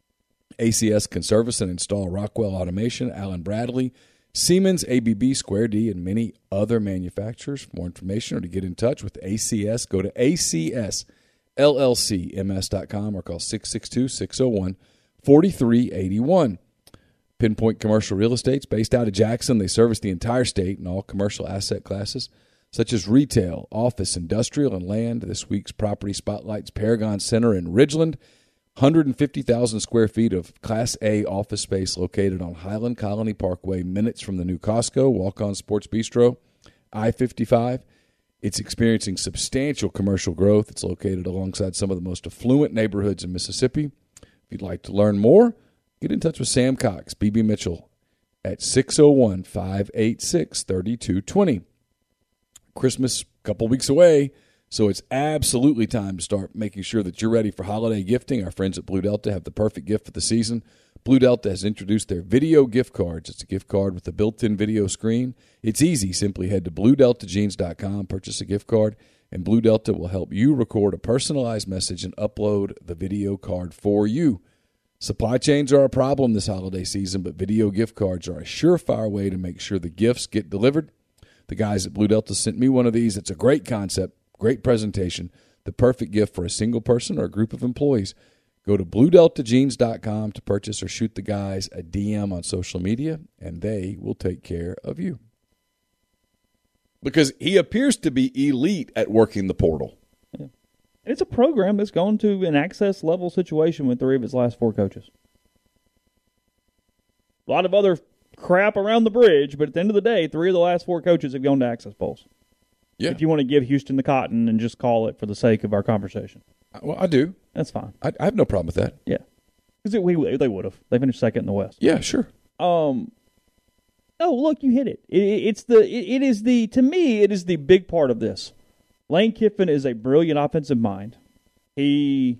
A C S can service and install Rockwell Automation, Allen Bradley, Siemens, A B B, Square D, and many other manufacturers. For more information or to get in touch with A C S, go to A C S L L C M S dot com or call six six two, six oh one, four three eight one. Pinpoint Commercial Real Estate's based out of Jackson. They service the entire state in all commercial asset classes, such as retail, office, industrial, and land. This week's Property Spotlight's Paragon Center in Ridgeland, one hundred fifty thousand square feet of Class A office space located on Highland Colony Parkway, minutes from the new Costco, Walk-On Sports Bistro, I fifty-five. It's experiencing substantial commercial growth. It's located alongside some of the most affluent neighborhoods in Mississippi. If you'd like to learn more, get in touch with Sam Cox, B B Mitchell, at six oh one, five eight six, three two two oh. Christmas a couple weeks away, so it's absolutely time to start making sure that you're ready for holiday gifting. Our friends at Blue Delta have the perfect gift for the season. Blue Delta has introduced their video gift cards. It's a gift card with a built-in video screen. It's easy. Simply head to blue delta jeans dot com, purchase a gift card, and Blue Delta will help you record a personalized message and upload the video card for you. Supply chains are a problem this holiday season, but video gift cards are a surefire way to make sure the gifts get delivered. The guys at Blue Delta sent me one of these. It's a great concept, great presentation, the perfect gift for a single person or a group of employees. Go to blue delta jeans dot com to purchase or shoot the guys a D M on social media, and they will take care of you. Because he appears to be elite at working the portal. Yeah. It's a program that's gone to an access level situation with three of its last four coaches. A lot of other crap around the bridge, but at the end of the day, three of the last four coaches have gone to access bowls. Yeah. If you want to give Houston the cotton and just call it for the sake of our conversation. Well, I do. That's fine. I, I have no problem with that. Yeah. Because we they would have. They finished second in the West. Yeah, sure. Um. Oh, look, you hit it. it it's the. It, it is the. To me, it is the big part of this. Lane Kiffin is a brilliant offensive mind. He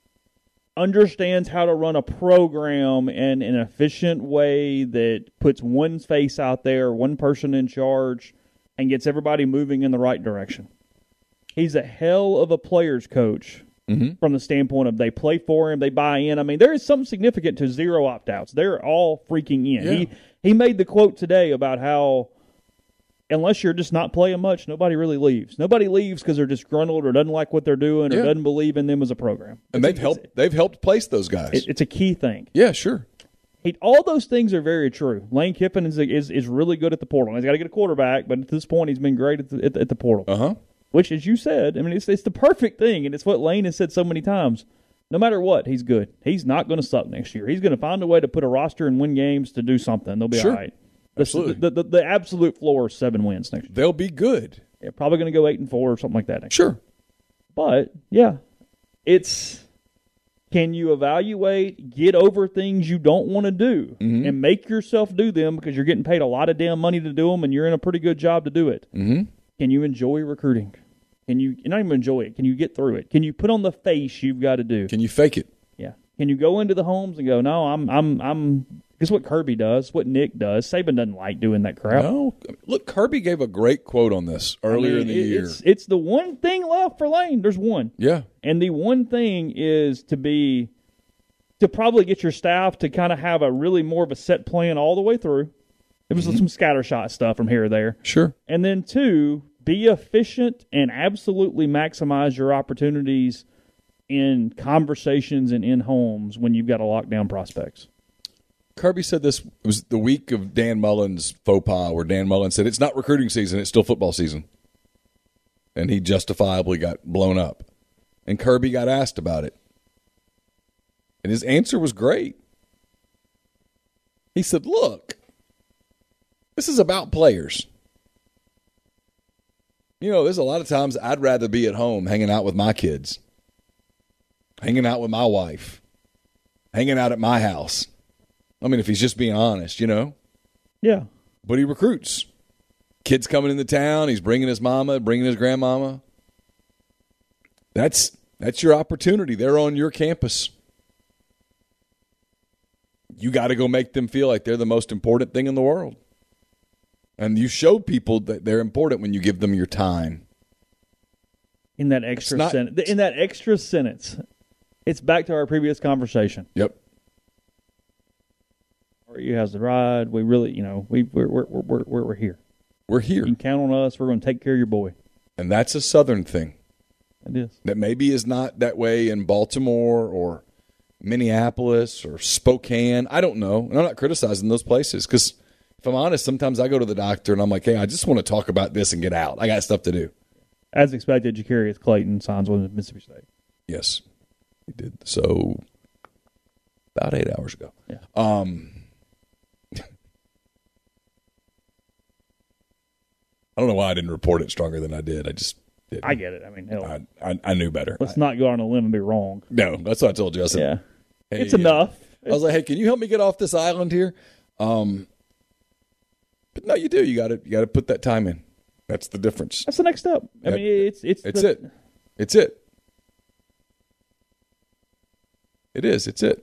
understands how to run a program in an efficient way that puts one face out there, one person in charge, and gets everybody moving in the right direction. He's a hell of a player's coach mm-hmm. from the standpoint of they play for him, they buy in. I mean, there is something significant to zero opt-outs. They're all freaking in. Yeah. He he made the quote today about how unless you're just not playing much, nobody really leaves. Nobody leaves because they're disgruntled or doesn't like what they're doing or yeah. doesn't believe in them as a program. And it's they've a, helped. They've helped place those guys. It, it's a key thing. Yeah, sure. He, all those things are very true. Lane Kiffin is is, is really good at the portal. He's got to get a quarterback, but at this point, he's been great at the, at the, at the portal. Uh huh. Which, as you said, I mean, it's it's the perfect thing, and it's what Lane has said so many times. No matter what, he's good. He's not going to suck next year. He's going to find a way to put a roster and win games to do something. They'll be sure. all right. The, Absolutely. The, the, the absolute floor is seven wins next year. They'll be good. Yeah, probably going to go eight and four or something like that next sure. year. But, yeah, it's can you evaluate, get over things you don't want to do, mm-hmm. and make yourself do them because you're getting paid a lot of damn money to do them and you're in a pretty good job to do it. Mm-hmm. Can you enjoy recruiting? Can you not even enjoy it? Can you get through it? Can you put on the face you've got to do? Can you fake it? Yeah. Can you go into the homes and go, no, I'm, I'm, I'm. It's what Kirby does, what Nick does. Saban doesn't like doing that crap. No. Look, Kirby gave a great quote on this earlier I mean, in the it, year. It's, it's the one thing left for Lane. There's one. Yeah. And the one thing is to be, to probably get your staff to kind of have a really more of a set plan all the way through. It was mm-hmm. some scattershot stuff from here or there. Sure. And then two, be efficient and absolutely maximize your opportunities in conversations and in homes when you've got to lock down prospects. Kirby said this it was the week of Dan Mullen's faux pas, where Dan Mullen said, it's not recruiting season, it's still football season. And he justifiably got blown up. And Kirby got asked about it. And his answer was great. He said, look, this is about players. You know, there's a lot of times I'd rather be at home hanging out with my kids, hanging out with my wife, hanging out at my house. I mean, if he's just being honest, you know? Yeah. But he recruits. Kids coming into town, he's bringing his mama, bringing his grandmama. That's that's your opportunity. They're on your campus. You got to go make them feel like they're the most important thing in the world. And you show people that they're important when you give them your time. In that extra not, sentence, in that extra sentence, it's back to our previous conversation. Yep. You has the ride. We really, you know, we we're we're we're we're, we're here. We're here. You can count on us. We're going to take care of your boy. And that's a Southern thing. It is. That maybe is not that way in Baltimore or Minneapolis or Spokane. I don't know. And I'm not criticizing those places because if I'm honest, sometimes I go to the doctor and I'm like, hey, I just want to talk about this and get out. I got stuff to do. As expected, Jacarius Clayton signs with Mississippi State. Yes, he did. So about eight hours ago. Yeah. Um, I don't know why I didn't report it stronger than I did. I just didn't. I get it. I mean, hell, I, I, I knew better. let's I, not go on a limb and be wrong. No, that's what I told you. I said, Yeah, hey, it's enough. I was like, hey, can you help me get off this island here? Um, but no, you do. You got to you got to put that time in. That's the difference. That's the next step. I That- mean, it's it's It's the, it. It's it. It is. It's it.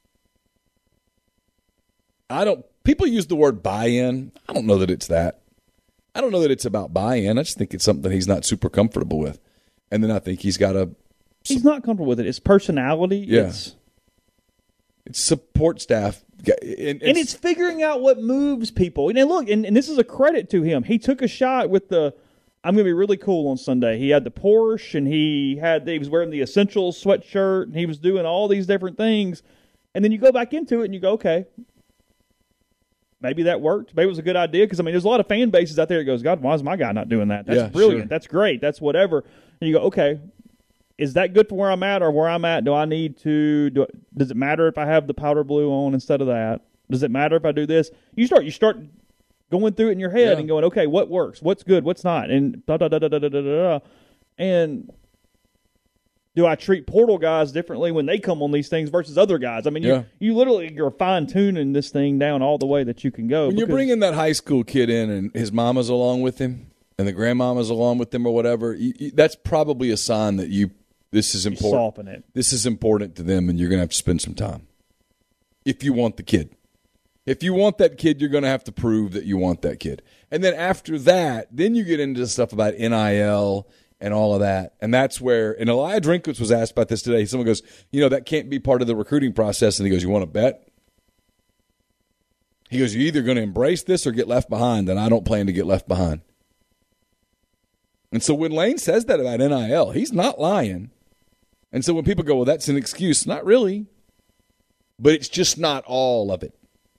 I don't. People use the word buy-in. I don't know that it's that. I don't know that it's about buy-in. I just think it's something that he's not super comfortable with, and then I think he's got a. He's not comfortable with it. It's personality. Yeah. It's, It's support staff, and, and it's figuring out what moves people. And look, and, and this is a credit to him. He took a shot with the, I'm going to be really cool on Sunday. He had the Porsche, and he had he was wearing the Essentials sweatshirt, and he was doing all these different things. And then you go back into it, and you go, okay, maybe that worked. Maybe it was a good idea. Because, I meing, there's a lot of fan bases out there that goes, God, why is my guy not doing that? That's Yeah, brilliant. sure. That's great. That's whatever. And you go, okay, is that good for where I'm at, or where I'm at? Do I need to? Do, does it matter if I have the powder blue on instead of that? Does it matter if I do this? You start. You start going through it in your head Yeah. and going, okay, what works? What's good? What's not? And da da da da da da da da. And do I treat portal guys differently when they come on these things versus other guys? I mean, you Yeah. you literally you're fine tuning this thing down all the way that you can go. when you're because- bringing that high school kid in and his mama's along with him and the grandmama's along with him or whatever, you, you, that's probably a sign that you this is you important. soften it. This is important to them, and you're going to have to spend some time if you want the kid. If you want that kid, you're going to have to prove that you want that kid. And then after that, then you get into stuff about N I L and all of that. And that's where, and Elijah Drinkwitz was asked about this today. Someone goes, you know, that can't be part of the recruiting process. And he goes, you want to bet? He goes, you're either going to embrace this or get left behind, and I don't plan to get left behind. And so when Lane says that about N I L, he's not lying. And so when people go, well, that's an excuse, not really. But it's just not all of it.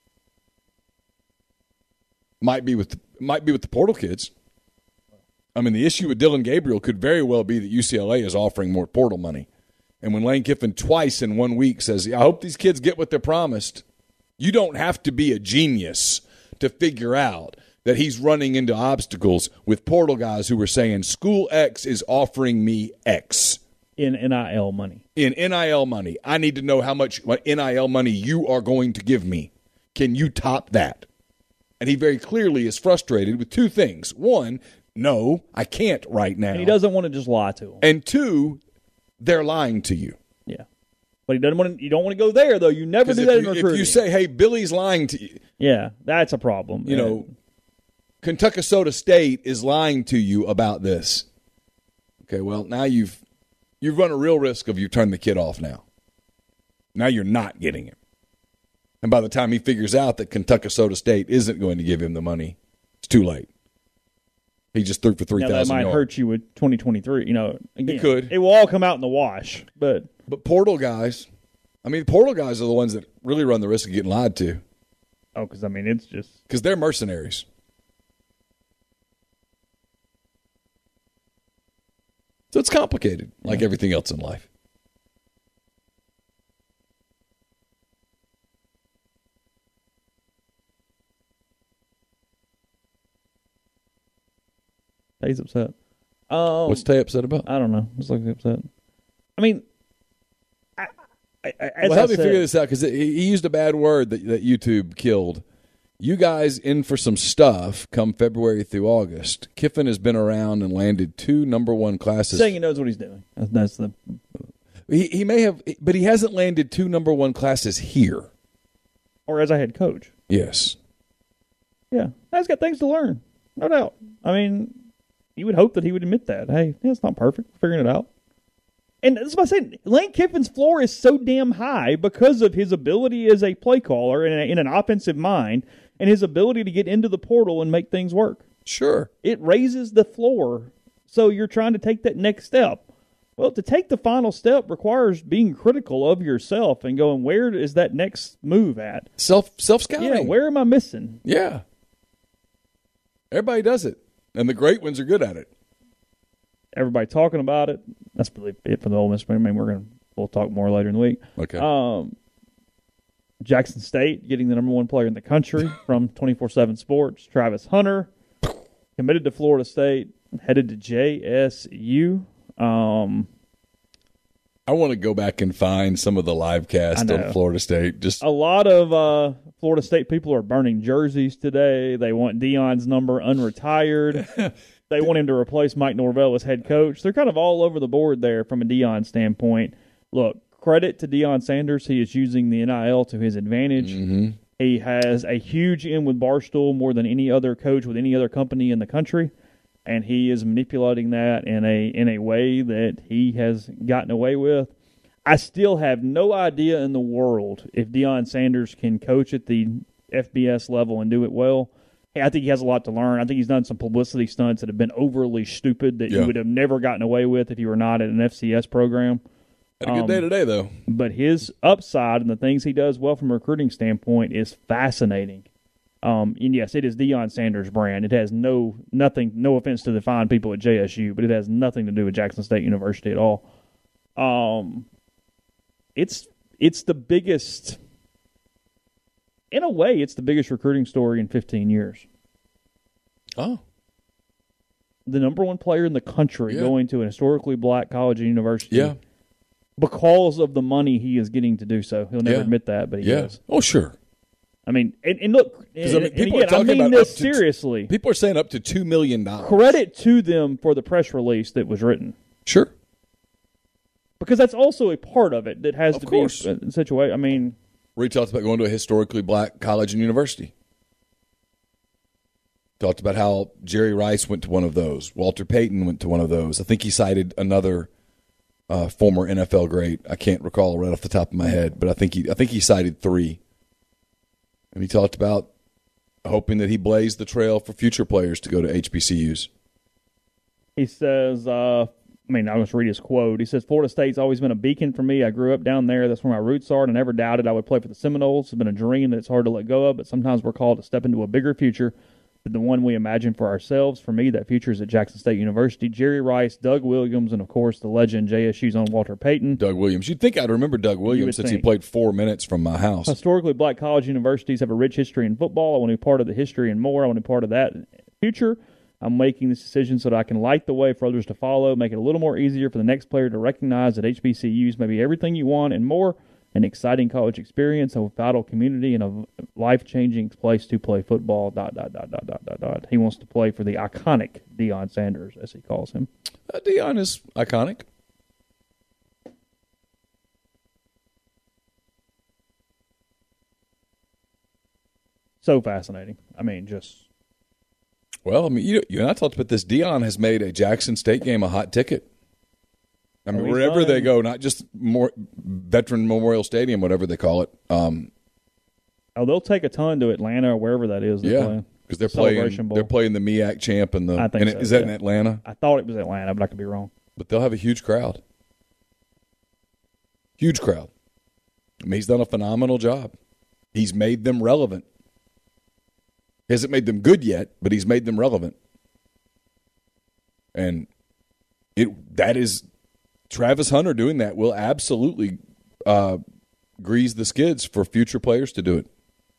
Might be with the, might be with the portal kids. I mean, the issue with Dylan Gabriel could very well be that U C L A is offering more portal money. And when Lane Kiffin twice in one week says, I hope these kids get what they're promised, you don't have to be a genius to figure out that he's running into obstacles with portal guys who are saying, School X is offering me X. In N I L money. In N I L money. I need to know how much N I L money you are going to give me. Can you top that? And he very clearly is frustrated with two things. One, no, I can't right now. And he doesn't want to just lie to them. And two, they're lying to you. Yeah. But he doesn't want to, you don't want to go there, though. You never do If that in you, recruiting. if you say, hey, Billy's lying to you, yeah, that's a problem. you know, Kentucky Soda State is lying to you about this. Okay, well, now you've you've run a real risk of you turn the kid off now. Now you're not getting him. And by the time he figures out that Kentucky Soda State isn't going to give him the money, it's too late. He just threw for three Now, that thousand might yards. hurt you with twenty twenty-three. You know, again, It could. It will all come out in the wash. But But portal guys, I mean, portal guys are the ones that really run the risk of getting lied to oh, because I mean, it's just because they're mercenaries. So it's complicated, like everything else in life. He's upset. Um, What's Tay upset about? I don't know. Just like upset. I mean, I, I, I, as Well, I help me said, figure this out because he used a bad word that, that YouTube killed. You guys in for some stuff come February through August. Kiffin has been around and landed two number one classes. saying he knows what he's doing. That's, that's the He, he may have, but he hasn't landed two number one classes here. or as a head coach. Yes. Yeah, he's got things to learn, no doubt. I mean, you would hope that he would admit that. Hey, yeah, it's not perfect. We're figuring it out. And that's what I said. Lane Kiffin's floor is so damn high because of his ability as a play caller in, a, in an offensive mind and his ability to get into the portal and make things work. Sure. It raises the floor. So you're trying to take that next step. Well, to take the final step requires being critical of yourself and going, where is that next move at? Self self scouting. Yeah, where am I missing? Yeah. Everybody does it, and the great ones are good at it. Everybody talking about it. That's really it for the Ole Miss. I mean, we're gonna we'll talk more later in the week. Okay. Um, Jackson State getting the number one player in the country from twenty-four seven Sports, Travis Hunter, committed to Florida State, headed to J S U. Um, I want to go back and find some of the live cast of Florida State. Just a lot of uh, Florida State people are burning jerseys today. They want Deion's number unretired. They want him to replace Mike Norvell as head coach. They're kind of all over the board there from a Deion standpoint. Look, credit to Deion Sanders. He is using the N I L to his advantage. Mm-hmm. He has a huge in with Barstool, more than any other coach with any other company in the country, and he is manipulating that in a in a way that he has gotten away with. I still have no idea in the world if Deion Sanders can coach at the F B S level and do it well. Hey, I think he has a lot to learn. I think he's done some publicity stunts that have been overly stupid that yeah. you would have never gotten away with if you were not at an F C S program. Had a good um, day today, though. But his upside and the things he does well from a recruiting standpoint is fascinating. Um, and yes, it is Deion Sanders' brand. It has no nothing. No offense to the fine people at J S U, but it has nothing to do with Jackson State University at all. Um, it's it's the biggest. In a way, it's the biggest recruiting story in fifteen years. Oh. The number one player in the country yeah. going to an historically black college and university yeah. because of the money he is getting to do so. He'll never yeah. admit that, but he yeah. is. Oh, sure. I mean, and, and look, and, I mean, people and again, are talking I mean about this up to, seriously. People are saying up to two million dollars. Credit to them for the press release that was written. Sure. Because that's also a part of it that has of to course. be a situation. I mean, where he talked about going to a historically black college and university. Talked about how Jerry Rice went to one of those. Walter Payton went to one of those. I think he cited another uh, former N F L great. I can't recall right off the top of my head, but I think he I think he cited three. And he talked about hoping that he blazed the trail for future players to go to H B C Us. He says, uh, I mean, I'll just read his quote. He says, Florida State's always been a beacon for me. I grew up down there. That's where my roots are, and I never doubted I would play for the Seminoles. It's been a dream that it's hard to let go of, but sometimes we're called to step into a bigger future than the one we imagine for ourselves. For me, that future is at Jackson State University. Jerry Rice, Doug Williams, and, of course, the legend J S U's own Walter Payton. Doug Williams. You'd think I'd remember Doug Williams since think. he played four minutes from my house. Historically, black college universities have a rich history in football. I want to be part of the history and more. I want to be part of that future. I'm making this decision so that I can light the way for others to follow, make it a little more easier for the next player to recognize that H B C Us may be everything you want and more, an exciting college experience, a vital community, and a life-changing place to play football, dot, dot, dot, dot, dot, dot, dot. He wants to play for the iconic Deion Sanders, as he calls him. Uh, Deion is iconic. So fascinating. I mean, just... Well, I mean, you, you and I talked about this. Deion has made a Jackson State game a hot ticket. I mean, Oh, he's wherever done. they go, not just more Veteran Memorial Stadium, whatever they call it. Um, Oh, they'll take a ton to Atlanta or wherever that is. They're yeah, playing. because they're Celebration playing. Bowl. They're playing the M E A C champ and the. I think and so, is that in yeah. Atlanta? I thought it was Atlanta, but I could be wrong. But they'll have a huge crowd. Huge crowd. I mean, he's done a phenomenal job. He's made them relevant. He hasn't made them good yet, but he's made them relevant. And it that is Travis Hunter doing that will absolutely uh, grease the skids for future players to do it.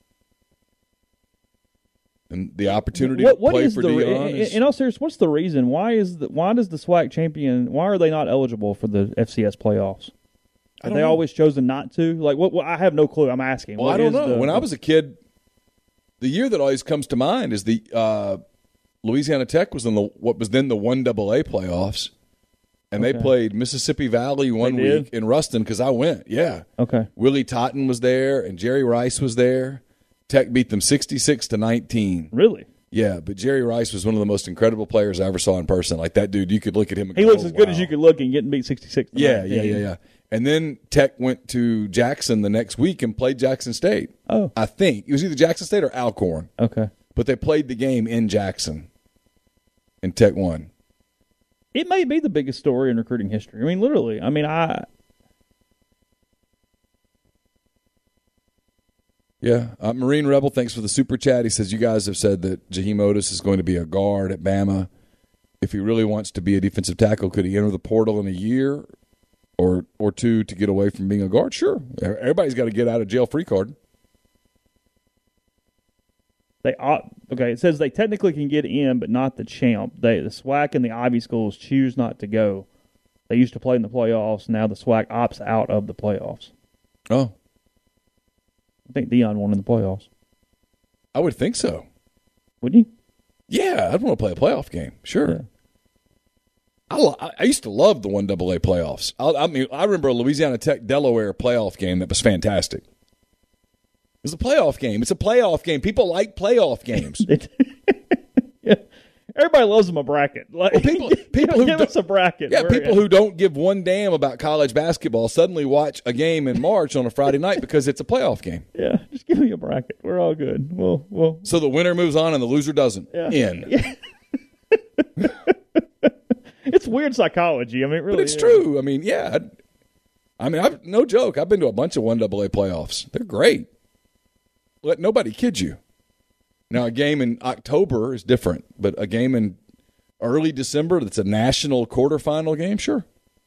And the opportunity What, what to play is for the Deion in, is, in all seriousness? What's the reason? Why is the why does the SWAC champion? Why are they not eligible for the F C S playoffs? Have don't they know. always chosen not to? Like, what? what I have no clue. I'm asking. Well, What I don't is know. the- When I was a kid, the year that always comes to mind is the uh, Louisiana Tech was in the what was then the one double A playoffs, and Okay. they played Mississippi Valley one They did? week in Ruston because I went. Yeah, okay, Willie Totten was there and Jerry Rice was there. Tech beat them sixty-six to nineteen. really? Yeah, but Jerry Rice was one of the most incredible players I ever saw in person. Like that dude, you could look at him and He go, looks as good wow. as you could look and getting beat sixty-six. to Yeah, nineteen. yeah, yeah, yeah. And then Tech went to Jackson the next week and played Jackson State. Oh, I think it was either Jackson State or Alcorn, okay. but they played the game in Jackson, and Tech won. It may be the biggest story in recruiting history. I mean, literally. I mean, I. Yeah. Uh, Marine Rebel, thanks for the super chat. He says, you guys have said that Jaheim Otis is going to be a guard at Bama. If he really wants to be a defensive tackle, could he enter the portal in a year or or two to get away from being a guard? Sure. Everybody's got to get out of jail free card. They ought, okay, it says they technically can get in, but not the champ. They, the SWAC and the Ivy schools choose not to go. They used to play in the playoffs. Now the SWAC opts out of the playoffs. Oh. I think Deion won in the playoffs. I would think so. Would you? Yeah, I'd want to play a playoff game. Sure. Yeah. I, lo- I used to love the one double A playoffs. I, I mean, I remember a Louisiana Tech Delaware playoff game that was fantastic. It was a playoff game. It's a playoff game. People like playoff games. Yeah. Everybody loves them a bracket. Like, Well, people, people who give don't- us a bracket. Yeah, We're people in. who don't give one damn about college basketball suddenly watch a game in March on a Friday night because it's a playoff game. Yeah, just give me a bracket. We're all good. Well, well. So the winner moves on and the loser doesn't. Yeah. In. Yeah. It's weird psychology. I mean, it really But it's is. true. I mean, yeah. I, I mean, I've, no joke. I've been to a bunch of one double A playoffs. They're great. Let nobody kid you. Now, a game in October is different, but a game in early December that's a national quarterfinal game, sure.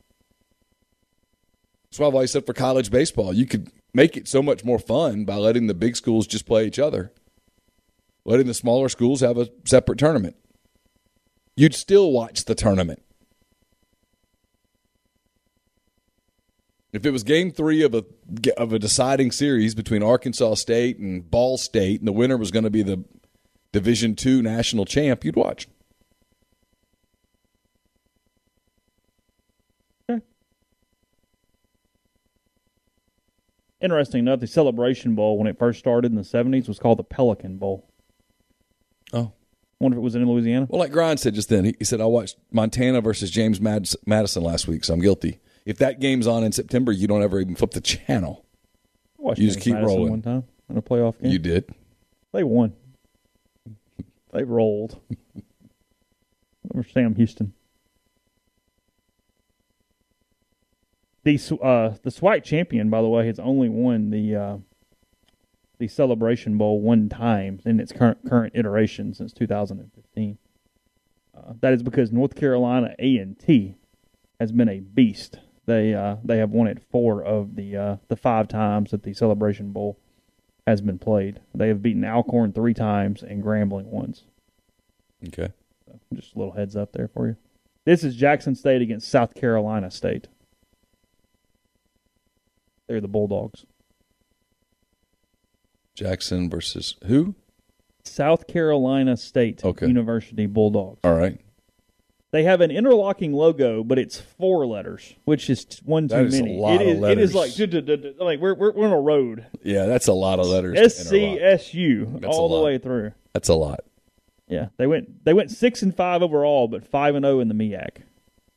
That's why I've always said for college baseball, you could make it so much more fun by letting the big schools just play each other, letting the smaller schools have a separate tournament. You'd still watch the tournament. If it was game three of a of a deciding series between Arkansas State and Ball State, and the winner was going to be the Division two national champ, you'd watch. Okay. Interesting enough, the Celebration Bowl, when it first started in the seventies, was called the Pelican Bowl. Oh. I wonder if it was in Louisiana. Well, like Grind said just then, he, he said, I watched Montana versus James Mad- Madison last week, so I'm guilty. If that game's on in September, you don't ever even flip the channel. I watched You just James keep Madison rolling. one time in a playoff game. You did. They won. They rolled. Over Sam Houston. The uh, the SWAC champion, by the way, has only won the uh, the Celebration Bowl one time in its current current iteration since two thousand fifteen. Uh, that is because North Carolina A and T has been a beast. They uh, they have won it four of the uh, the five times that the Celebration Bowl has been played. They have beaten Alcorn three times and Grambling once. Okay. So just a little heads up there for you. This is Jackson State against South Carolina State. They're the Bulldogs. Jackson versus who? South Carolina State Okay. University Bulldogs. All right. They have an interlocking logo, but it's four letters, which is one too That is a many. lot it of is. It is letters. like, duh, duh, duh, duh, like we're, we're we're on a road. Yeah, that's a lot of letters. to S C interlock. S U That's a all the lot. way through. That's a lot. Yeah, they went they went six and five overall, but five and zero in the M E A C.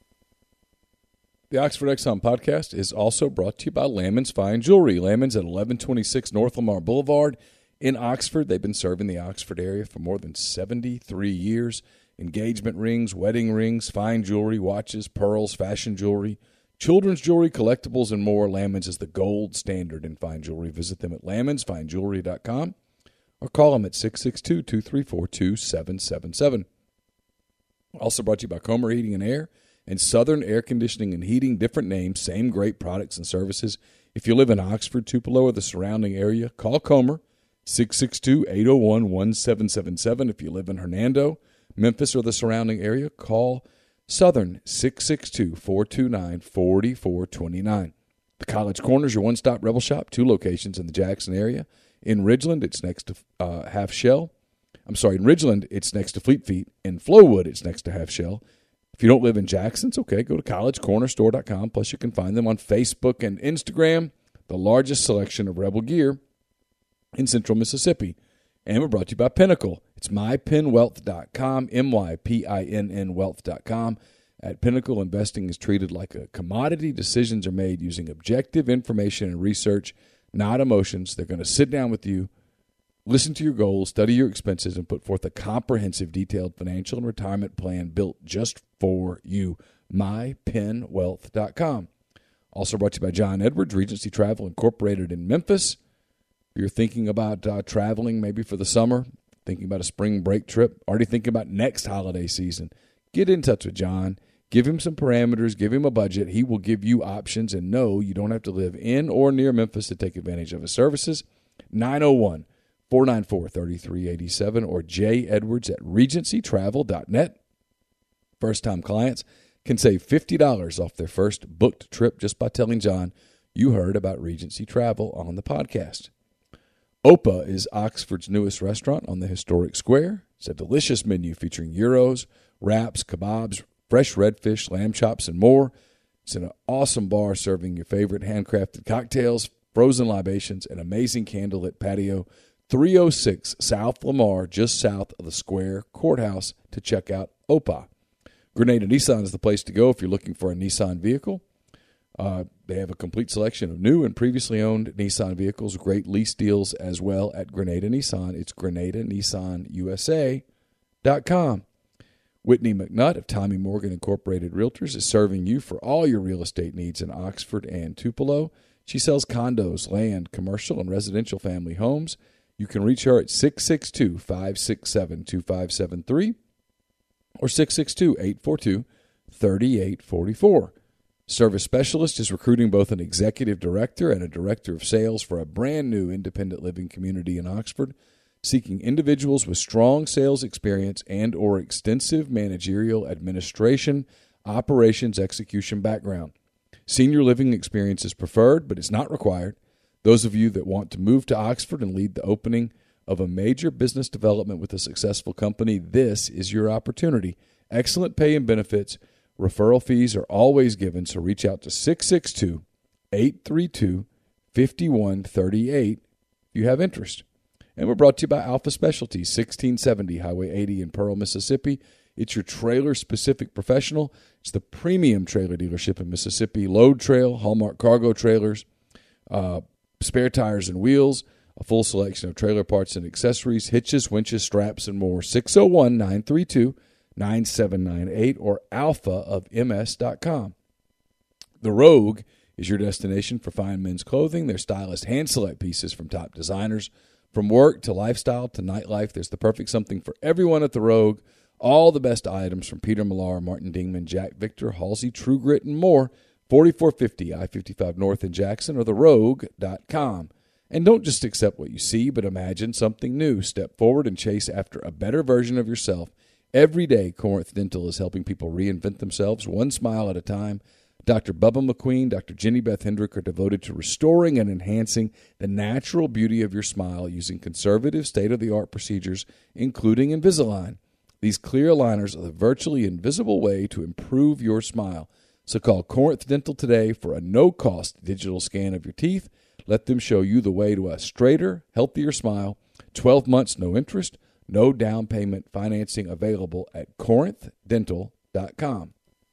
The Oxford Exxon podcast is also brought to you by Lammons Fine Jewelry. Lammons at eleven twenty-six North Lamar Boulevard in Oxford. They've been serving the Oxford area for more than seventy-three years. Engagement rings, wedding rings, fine jewelry, watches, pearls, fashion jewelry, children's jewelry, collectibles, and more. Lammons is the gold standard in fine jewelry. Visit them at lammons fine jewelry dot com or call them at six six two, two three four, two seven seven seven. Also brought to you by Comer Heating and Air and Southern Air Conditioning and Heating. Different names, same great products and services. If you live in Oxford, Tupelo, or the surrounding area, call Comer, six six two, eight oh one, one seven seven seven. If you live in Hernando, Memphis, or the surrounding area, call Southern, six six two, four two nine, four four two nine. The College Corner is your one-stop Rebel Shop, two locations in the Jackson area. In Ridgeland, it's next to uh, Half Shell. I'm sorry, in Ridgeland, it's next to Fleet Feet. In Flowood, it's next to Half Shell. If you don't live in Jackson, it's okay. Go to college corner store dot com. Plus, you can find them on Facebook and Instagram, the largest selection of Rebel gear in central Mississippi. And we're brought to you by Pinnacle. It's my pin wealth dot com, M Y P I N N wealth dot com. At Pinnacle, investing is treated like a commodity. Decisions are made using objective information and research, not emotions. They're going to sit down with you, listen to your goals, study your expenses, and put forth a comprehensive, detailed financial and retirement plan built just for you. my pin wealth dot com. Also brought to you by John Edwards, Regency Travel Incorporated in Memphis. If you're thinking about uh, traveling maybe for the summer, thinking about a spring break trip, already thinking about next holiday season, get in touch with John. Give him some parameters. Give him a budget. He will give you options. And no, you don't have to live in or near Memphis to take advantage of his services. nine oh one, four nine four, three three eight seven or J Edwards at regency travel dot net. First-time clients can save fifty dollars off their first booked trip just by telling John you heard about Regency Travel on the podcast. Opa is Oxford's newest restaurant on the historic square. It's a delicious menu featuring gyros, wraps, kebabs, fresh redfish, lamb chops, and more. It's an awesome bar serving your favorite handcrafted cocktails, frozen libations, and amazing candlelit patio. three oh six South Lamar, just south of the Square Courthouse, to check out Opa. Grenada Nissan is the place to go if you're looking for a Nissan vehicle. Uh, they have a complete selection of new and previously owned Nissan vehicles, great lease deals as well at Grenada Nissan. It's Grenada Nissan U S A dot com. Whitney McNutt of Tommy Morgan Incorporated Realtors is serving you for all your real estate needs in Oxford and Tupelo. She sells condos, land, commercial, and residential family homes. You can reach her at six six two, five six seven, two five seven three or six six two, eight four two, three eight four four. Service Specialist is recruiting both an executive director and a director of sales for a brand new independent living community in Oxford, seeking individuals with strong sales experience and or extensive managerial, administration, operations, execution background. Senior living experience is preferred, but it's not required. Those of you that want to move to Oxford and lead the opening of a major business development with a successful company, this is your opportunity. Excellent pay and benefits. Referral fees are always given, so reach out to six six two, eight three two, five one three eight if you have interest. And we're brought to you by Alpha Specialties, sixteen seventy Highway eighty in Pearl, Mississippi. It's your trailer-specific professional. It's the premium trailer dealership in Mississippi. Load Trail, Hallmark Cargo Trailers, uh, spare tires and wheels, a full selection of trailer parts and accessories, hitches, winches, straps, and more. six oh one, nine three two, nine seven nine eight or alpha of m s dot com. The Rogue is your destination for fine men's clothing. Their stylists hand-select pieces from top designers. From work to lifestyle to nightlife, there's the perfect something for everyone at The Rogue. All the best items from Peter Millar, Martin Dingman, Jack Victor, Halsey, True Grit, and more. forty-four fifty I fifty-five North in Jackson or the rogue dot com. And don't just accept what you see, but imagine something new. Step forward and chase after a better version of yourself. Every day, Corinth Dental is helping people reinvent themselves one smile at a time. Doctor Bubba McQueen, Doctor Jenny Beth Hendrick are devoted to restoring and enhancing the natural beauty of your smile using conservative, state-of-the-art procedures, including Invisalign. These clear aligners are the virtually invisible way to improve your smile. So call Corinth Dental today for a no-cost digital scan of your teeth. Let them show you the way to a straighter, healthier smile. twelve months, no interest. No down payment financing available at corinth dental dot com.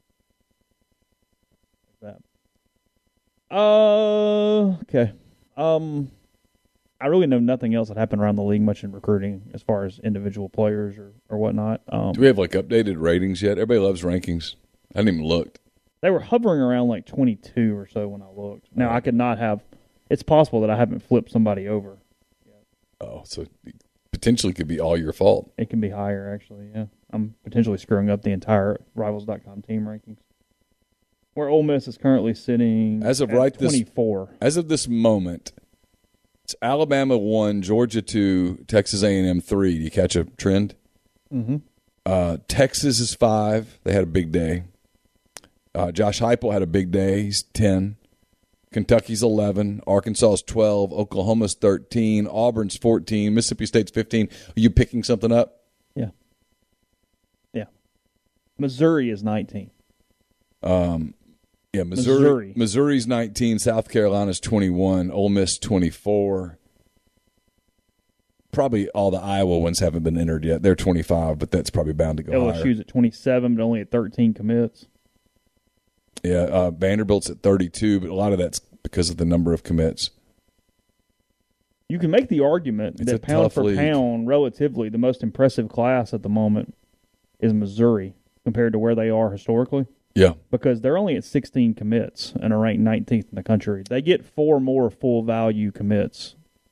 Uh, okay. Um, I really know nothing else that happened around the league much in recruiting as far as individual players or, or whatnot. Um, Do we have, like, updated ratings yet? Everybody loves rankings. I hadn't even looked. They were hovering around, like, twenty-two or so when I looked. Now, I could not have – it's possible that I haven't flipped somebody over. Oh, so it potentially could be all your fault. It can be higher, actually, yeah. I'm potentially screwing up the entire Rivals dot com team rankings. Where Ole Miss is currently sitting as of at right twenty-four. This, as of this moment, it's Alabama one, Georgia two, Texas A and M three. Do you catch a trend? Mm-hmm. Uh, Texas is five. They had a big day. Uh, Josh Heupel had a big day. He's ten. Kentucky's eleven. Arkansas is twelve. Oklahoma's thirteen. Auburn's fourteen. Mississippi State's fifteen. Are you picking something up? Yeah. Yeah. Missouri is nineteen. Um. Yeah, Missouri, Missouri. Missouri's nineteen, South Carolina's twenty-one, Ole Miss twenty-four. Probably all the Iowa ones haven't been entered yet. They're twenty-five, but that's probably bound to go L higher. S U's at twenty-seven, but only at thirteen commits. Yeah, uh, Vanderbilt's at thirty-two, but a lot of that's because of the number of commits. You can make the argument It's a that pound tough for league. pound, relatively, the most impressive class at the moment is Missouri compared to where they are historically. Yeah. Because they're only at sixteen commits and are ranked nineteenth in the country. They get four more full value commits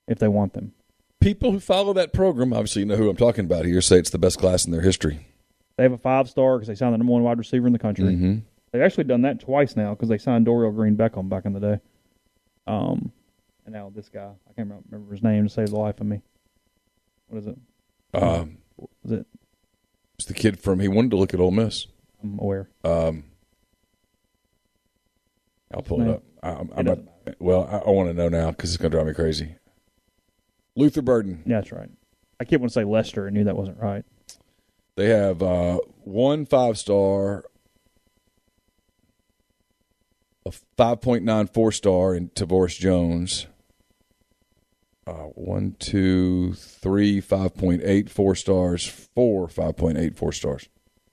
if they want them. People who follow that program, obviously you know who I'm talking about here, say it's the best class in their history. They have a five-star because they signed the number one wide receiver in the country. Mm-hmm. They've actually done that twice now because they signed Dorial Green Beckham back in the day. Um, and now this guy, I can't remember his name to save the life of me. What is it? Um, is it? It's the kid from, he wanted to look at Ole Miss. I'm aware. Um, I'll pull Name? it up. I'm, I'm about, well, I, I want to know now because it's going to drive me crazy. Luther Burden. Yeah, that's right. I kept wanting to say Lester and knew that wasn't right. They have uh, one five-star, a five point nine four-star in Tavoris Jones. Uh, one, two, three, five point eight four stars, four five point eight four stars.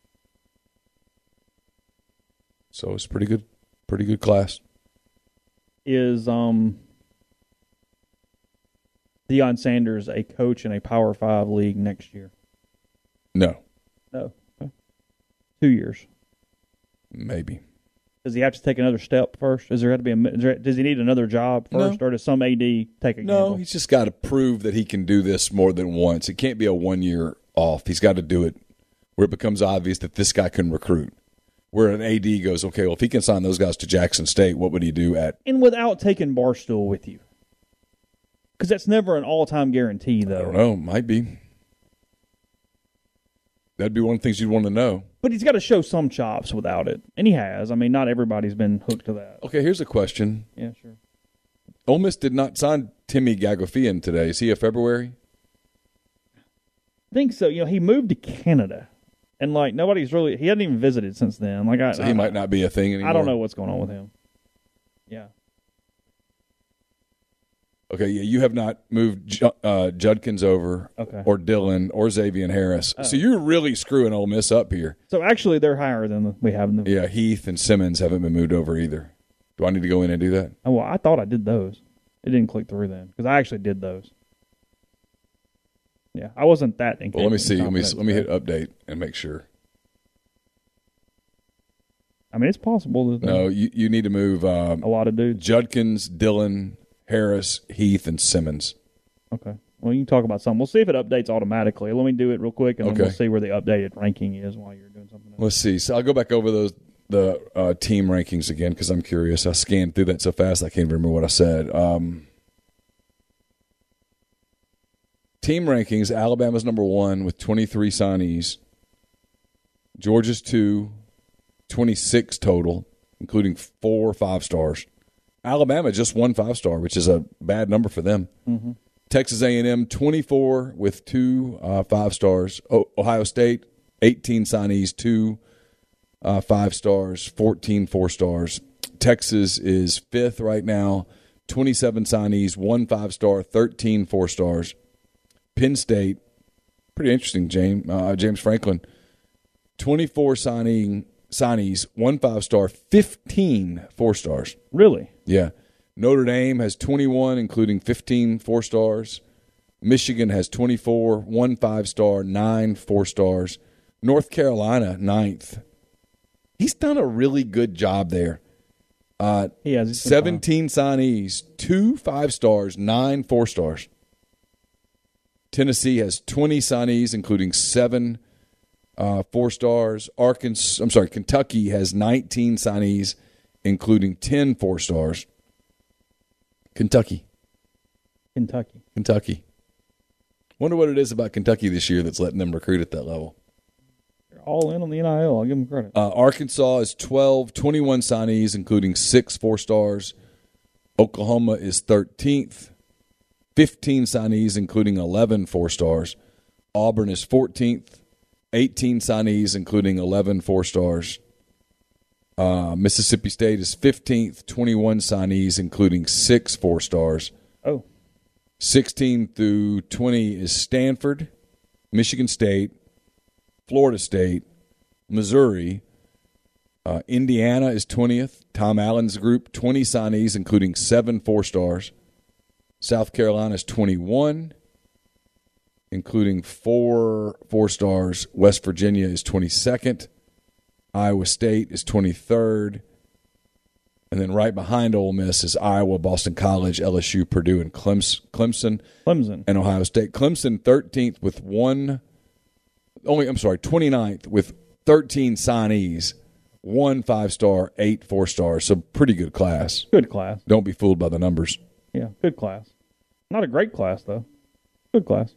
So it's pretty good, pretty good class. Is um Deion Sanders a coach in a Power Five league next year? No, No. Okay. Two years. maybe. Does he have to take another step first? Is there have to be a? Is there, does he need another job first, No. or does some A D take a No, gamble? he's just got to prove that he can do this more than once. It can't be a one-year off. He's got to do it where it becomes obvious that this guy can recruit. Where an A D goes, okay, well, if he can sign those guys to Jackson State, what would he do at? And without taking Barstool with you, because that's never an all-time guarantee, I though. don't know. Might be. That'd be one of the things you'd want to know. But he's got to show some chops without it, and he has. I mean, not everybody's been hooked to that. Okay, here's a question. Yeah, sure. Ole Miss did not sign Timmy Gagofian today. Is he a February? I think so. You know, he moved to Canada, and like nobody's really. He hadn't even visited since then. Like I, So he I, might not be a thing anymore. I don't know what's going on with him. Yeah. Okay, yeah, you have not moved Ju- uh, Judkins over, Okay. or Dillon, or Xavier Harris. Oh. So you're really screwing Ole Miss up here. So actually, they're higher than we have them. Yeah, Heath and Simmons haven't been moved over either. Do I need to go in and do that? Oh, well, I thought I did those. It didn't click through then because I actually did those. Yeah, I wasn't that incapable. Well, let me see. Let me incompetent let me hit today. update and make sure. I mean, it's possible that No, you, you need to move um, a lot of dudes. Judkins, Dillon, Harris, Heath, and Simmons. Okay. Well, you can talk about something. We'll see if it updates automatically. Let me do it real quick, and then Okay. we'll see where the updated ranking is while you're doing something else. Let's see. So I'll go back over those the uh, team rankings again because I'm curious. I scanned through that so fast I can't even remember what I said. Um, team rankings: Alabama's number one with twenty-three signees. Georgia's two, twenty-six total, including four five stars. Alabama just one five star, which is a bad number for them. Mm-hmm. Texas A and M twenty-four with two uh, five stars. O- Ohio State eighteen signees, two uh, five stars, fourteen four stars. Texas is fifth right now, twenty-seven signees, one five star, thirteen four stars. Penn State, pretty interesting. James uh, James Franklin, twenty-four signing signees, one five star, fifteen four stars. Really? Yeah. Notre Dame has twenty-one, including fifteen four stars. Michigan has twenty-four, one five-star, nine four stars. North Carolina, ninth. He's done a really good job there. Uh, He has. He's been seventeen signees, two five stars, nine four stars. Tennessee has twenty signees, including seven uh, four stars. Arkansas, I'm sorry, Kentucky has nineteen signees, including ten four stars. Kentucky. Kentucky. Kentucky. Wonder what it is about Kentucky this year that's letting them recruit at that level. They're all in on the N I L. I'll give them credit. Uh, Arkansas is twelve, twenty-one signees, including six four stars. Oklahoma is thirteenth, fifteen signees, including eleven four stars. Auburn is fourteenth, eighteen signees, including eleven four stars. Uh, Mississippi State is fifteenth, twenty-one signees, including six four stars. Oh. sixteen through twenty is Stanford, Michigan State, Florida State, Missouri. Uh, Indiana is twentieth. Tom Allen's group, twenty signees, including seven four stars. South Carolina is twenty-one, including four four stars. West Virginia is twenty-second. Iowa State is twenty-third. And then right behind Ole Miss is Iowa, Boston College, L S U, Purdue, and Clems- Clemson. Clemson. And Ohio State. Clemson thirteenth with one – only, I'm sorry, twenty-ninth with thirteen signees, one five-star, eight four-stars. So pretty good class. Good class. Don't be fooled by the numbers. Yeah, good class. Not a great class, though. Good class.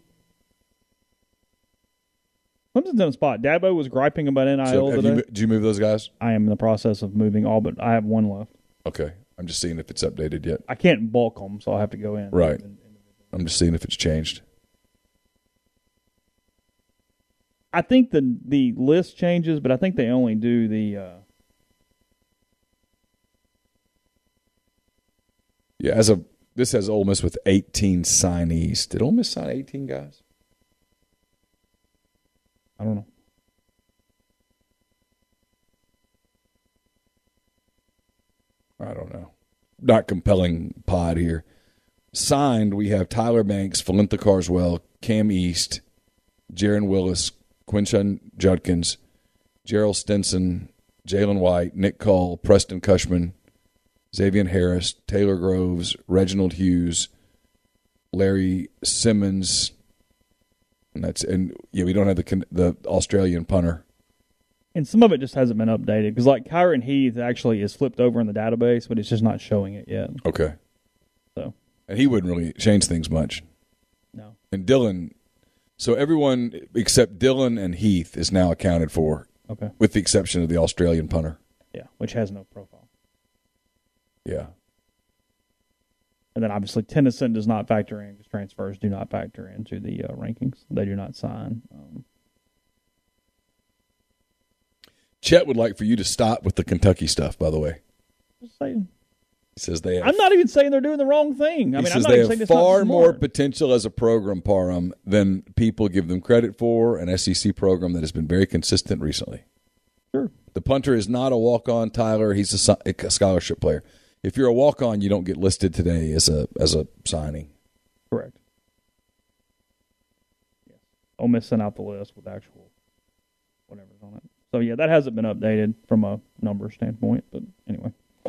Clemson's in a spot. Dabo was griping about N I L So have today. you, did you move those guys? I am in the process of moving all, but I have one left. Okay. I'm just seeing if it's updated yet. I can't bulk them, so I'll have to go in. Right. I'm just seeing if it's changed. I think the the list changes, but I think they only do the uh, Yeah, as of this has Ole Miss with eighteen signees. Did Ole Miss sign eighteen guys? I don't know. I don't know. Not compelling pod here. Signed, we have Tyler Banks, Valentha Carswell, Cam East, Jaron Willis, Quinshon Judkins, Gerald Stinson, Jalen White, Nick Cole, Preston Cushman, Xavier Harris, Taylor Groves, Reginald Hughes, Larry Simmons, and that's and yeah, we don't have the the Australian punter. And some of it just hasn't been updated because, like, Kyron Heath actually is flipped over in the database, but it's just not showing it yet. Okay. So, and he wouldn't really change things much. No. And Dylan, so everyone except Dylan and Heath is now accounted for. Okay. With the exception of the Australian punter. Yeah, which has no profile. Yeah. And then obviously Tennyson does not factor in because transfers do not factor into the uh, rankings. They do not sign. Um, Chet would like for you to stop with the Kentucky stuff, by the way. just saying. He says they have, I'm not even saying they're doing the wrong thing. I he mean, says I'm not they even saying have it's not far more smart. potential as a program, Parham, than people give them credit for, an S E C program that has been very consistent recently. Sure. The punter is not a walk-on, Tyler. He's a, si- a scholarship player. If you're a walk-on, you don't get listed today as a as a signing. Correct. Yes. Ole Miss sent out the list with actual whatever's on it. So, yeah, that hasn't been updated from a number standpoint. But anyway.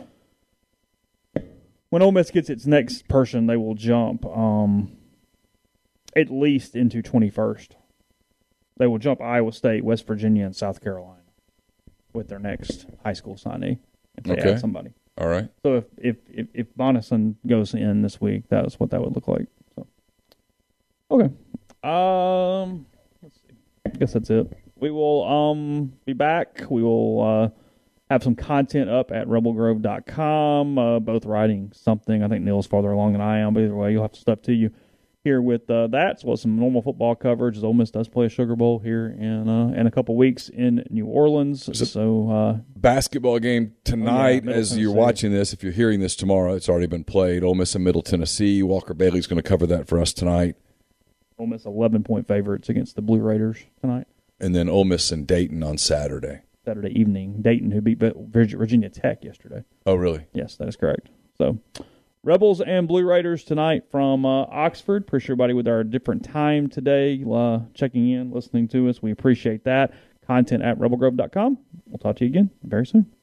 When Ole Miss gets its next person, they will jump um, at least into twenty-first. They will jump Iowa State, West Virginia, and South Carolina with their next high school signee if they Okay. add somebody. All right. So if if if, if Bonison goes in this week, that's what that would look like. So, okay. Um, let's see. I guess that's it. We will um be back. We will uh, have some content up at rebel grove dot com. Uh, both writing something. I think Neil's farther along than I am, but either way, you'll have stuff to you here with uh, that. So some normal football coverage as Ole Miss does play a Sugar Bowl here in uh, in a couple weeks in New Orleans. So uh, basketball game tonight. Oh, yeah, as you're Tennessee. watching this, if you're hearing this tomorrow, it's already been played. Ole Miss and Middle Tennessee. Walker Bailey's going to cover that for us tonight. Ole Miss eleven point favorites against the Blue Raiders tonight. And then Ole Miss and Dayton on Saturday. Saturday evening. Dayton, who beat Virginia Tech yesterday. Oh, really? Yes, that is correct. So, Rebels and Blue Raiders tonight from uh, Oxford. Appreciate everybody with our different time today, uh, checking in, listening to us. We appreciate that. Content at rebel grove dot com. We'll talk to you again very soon.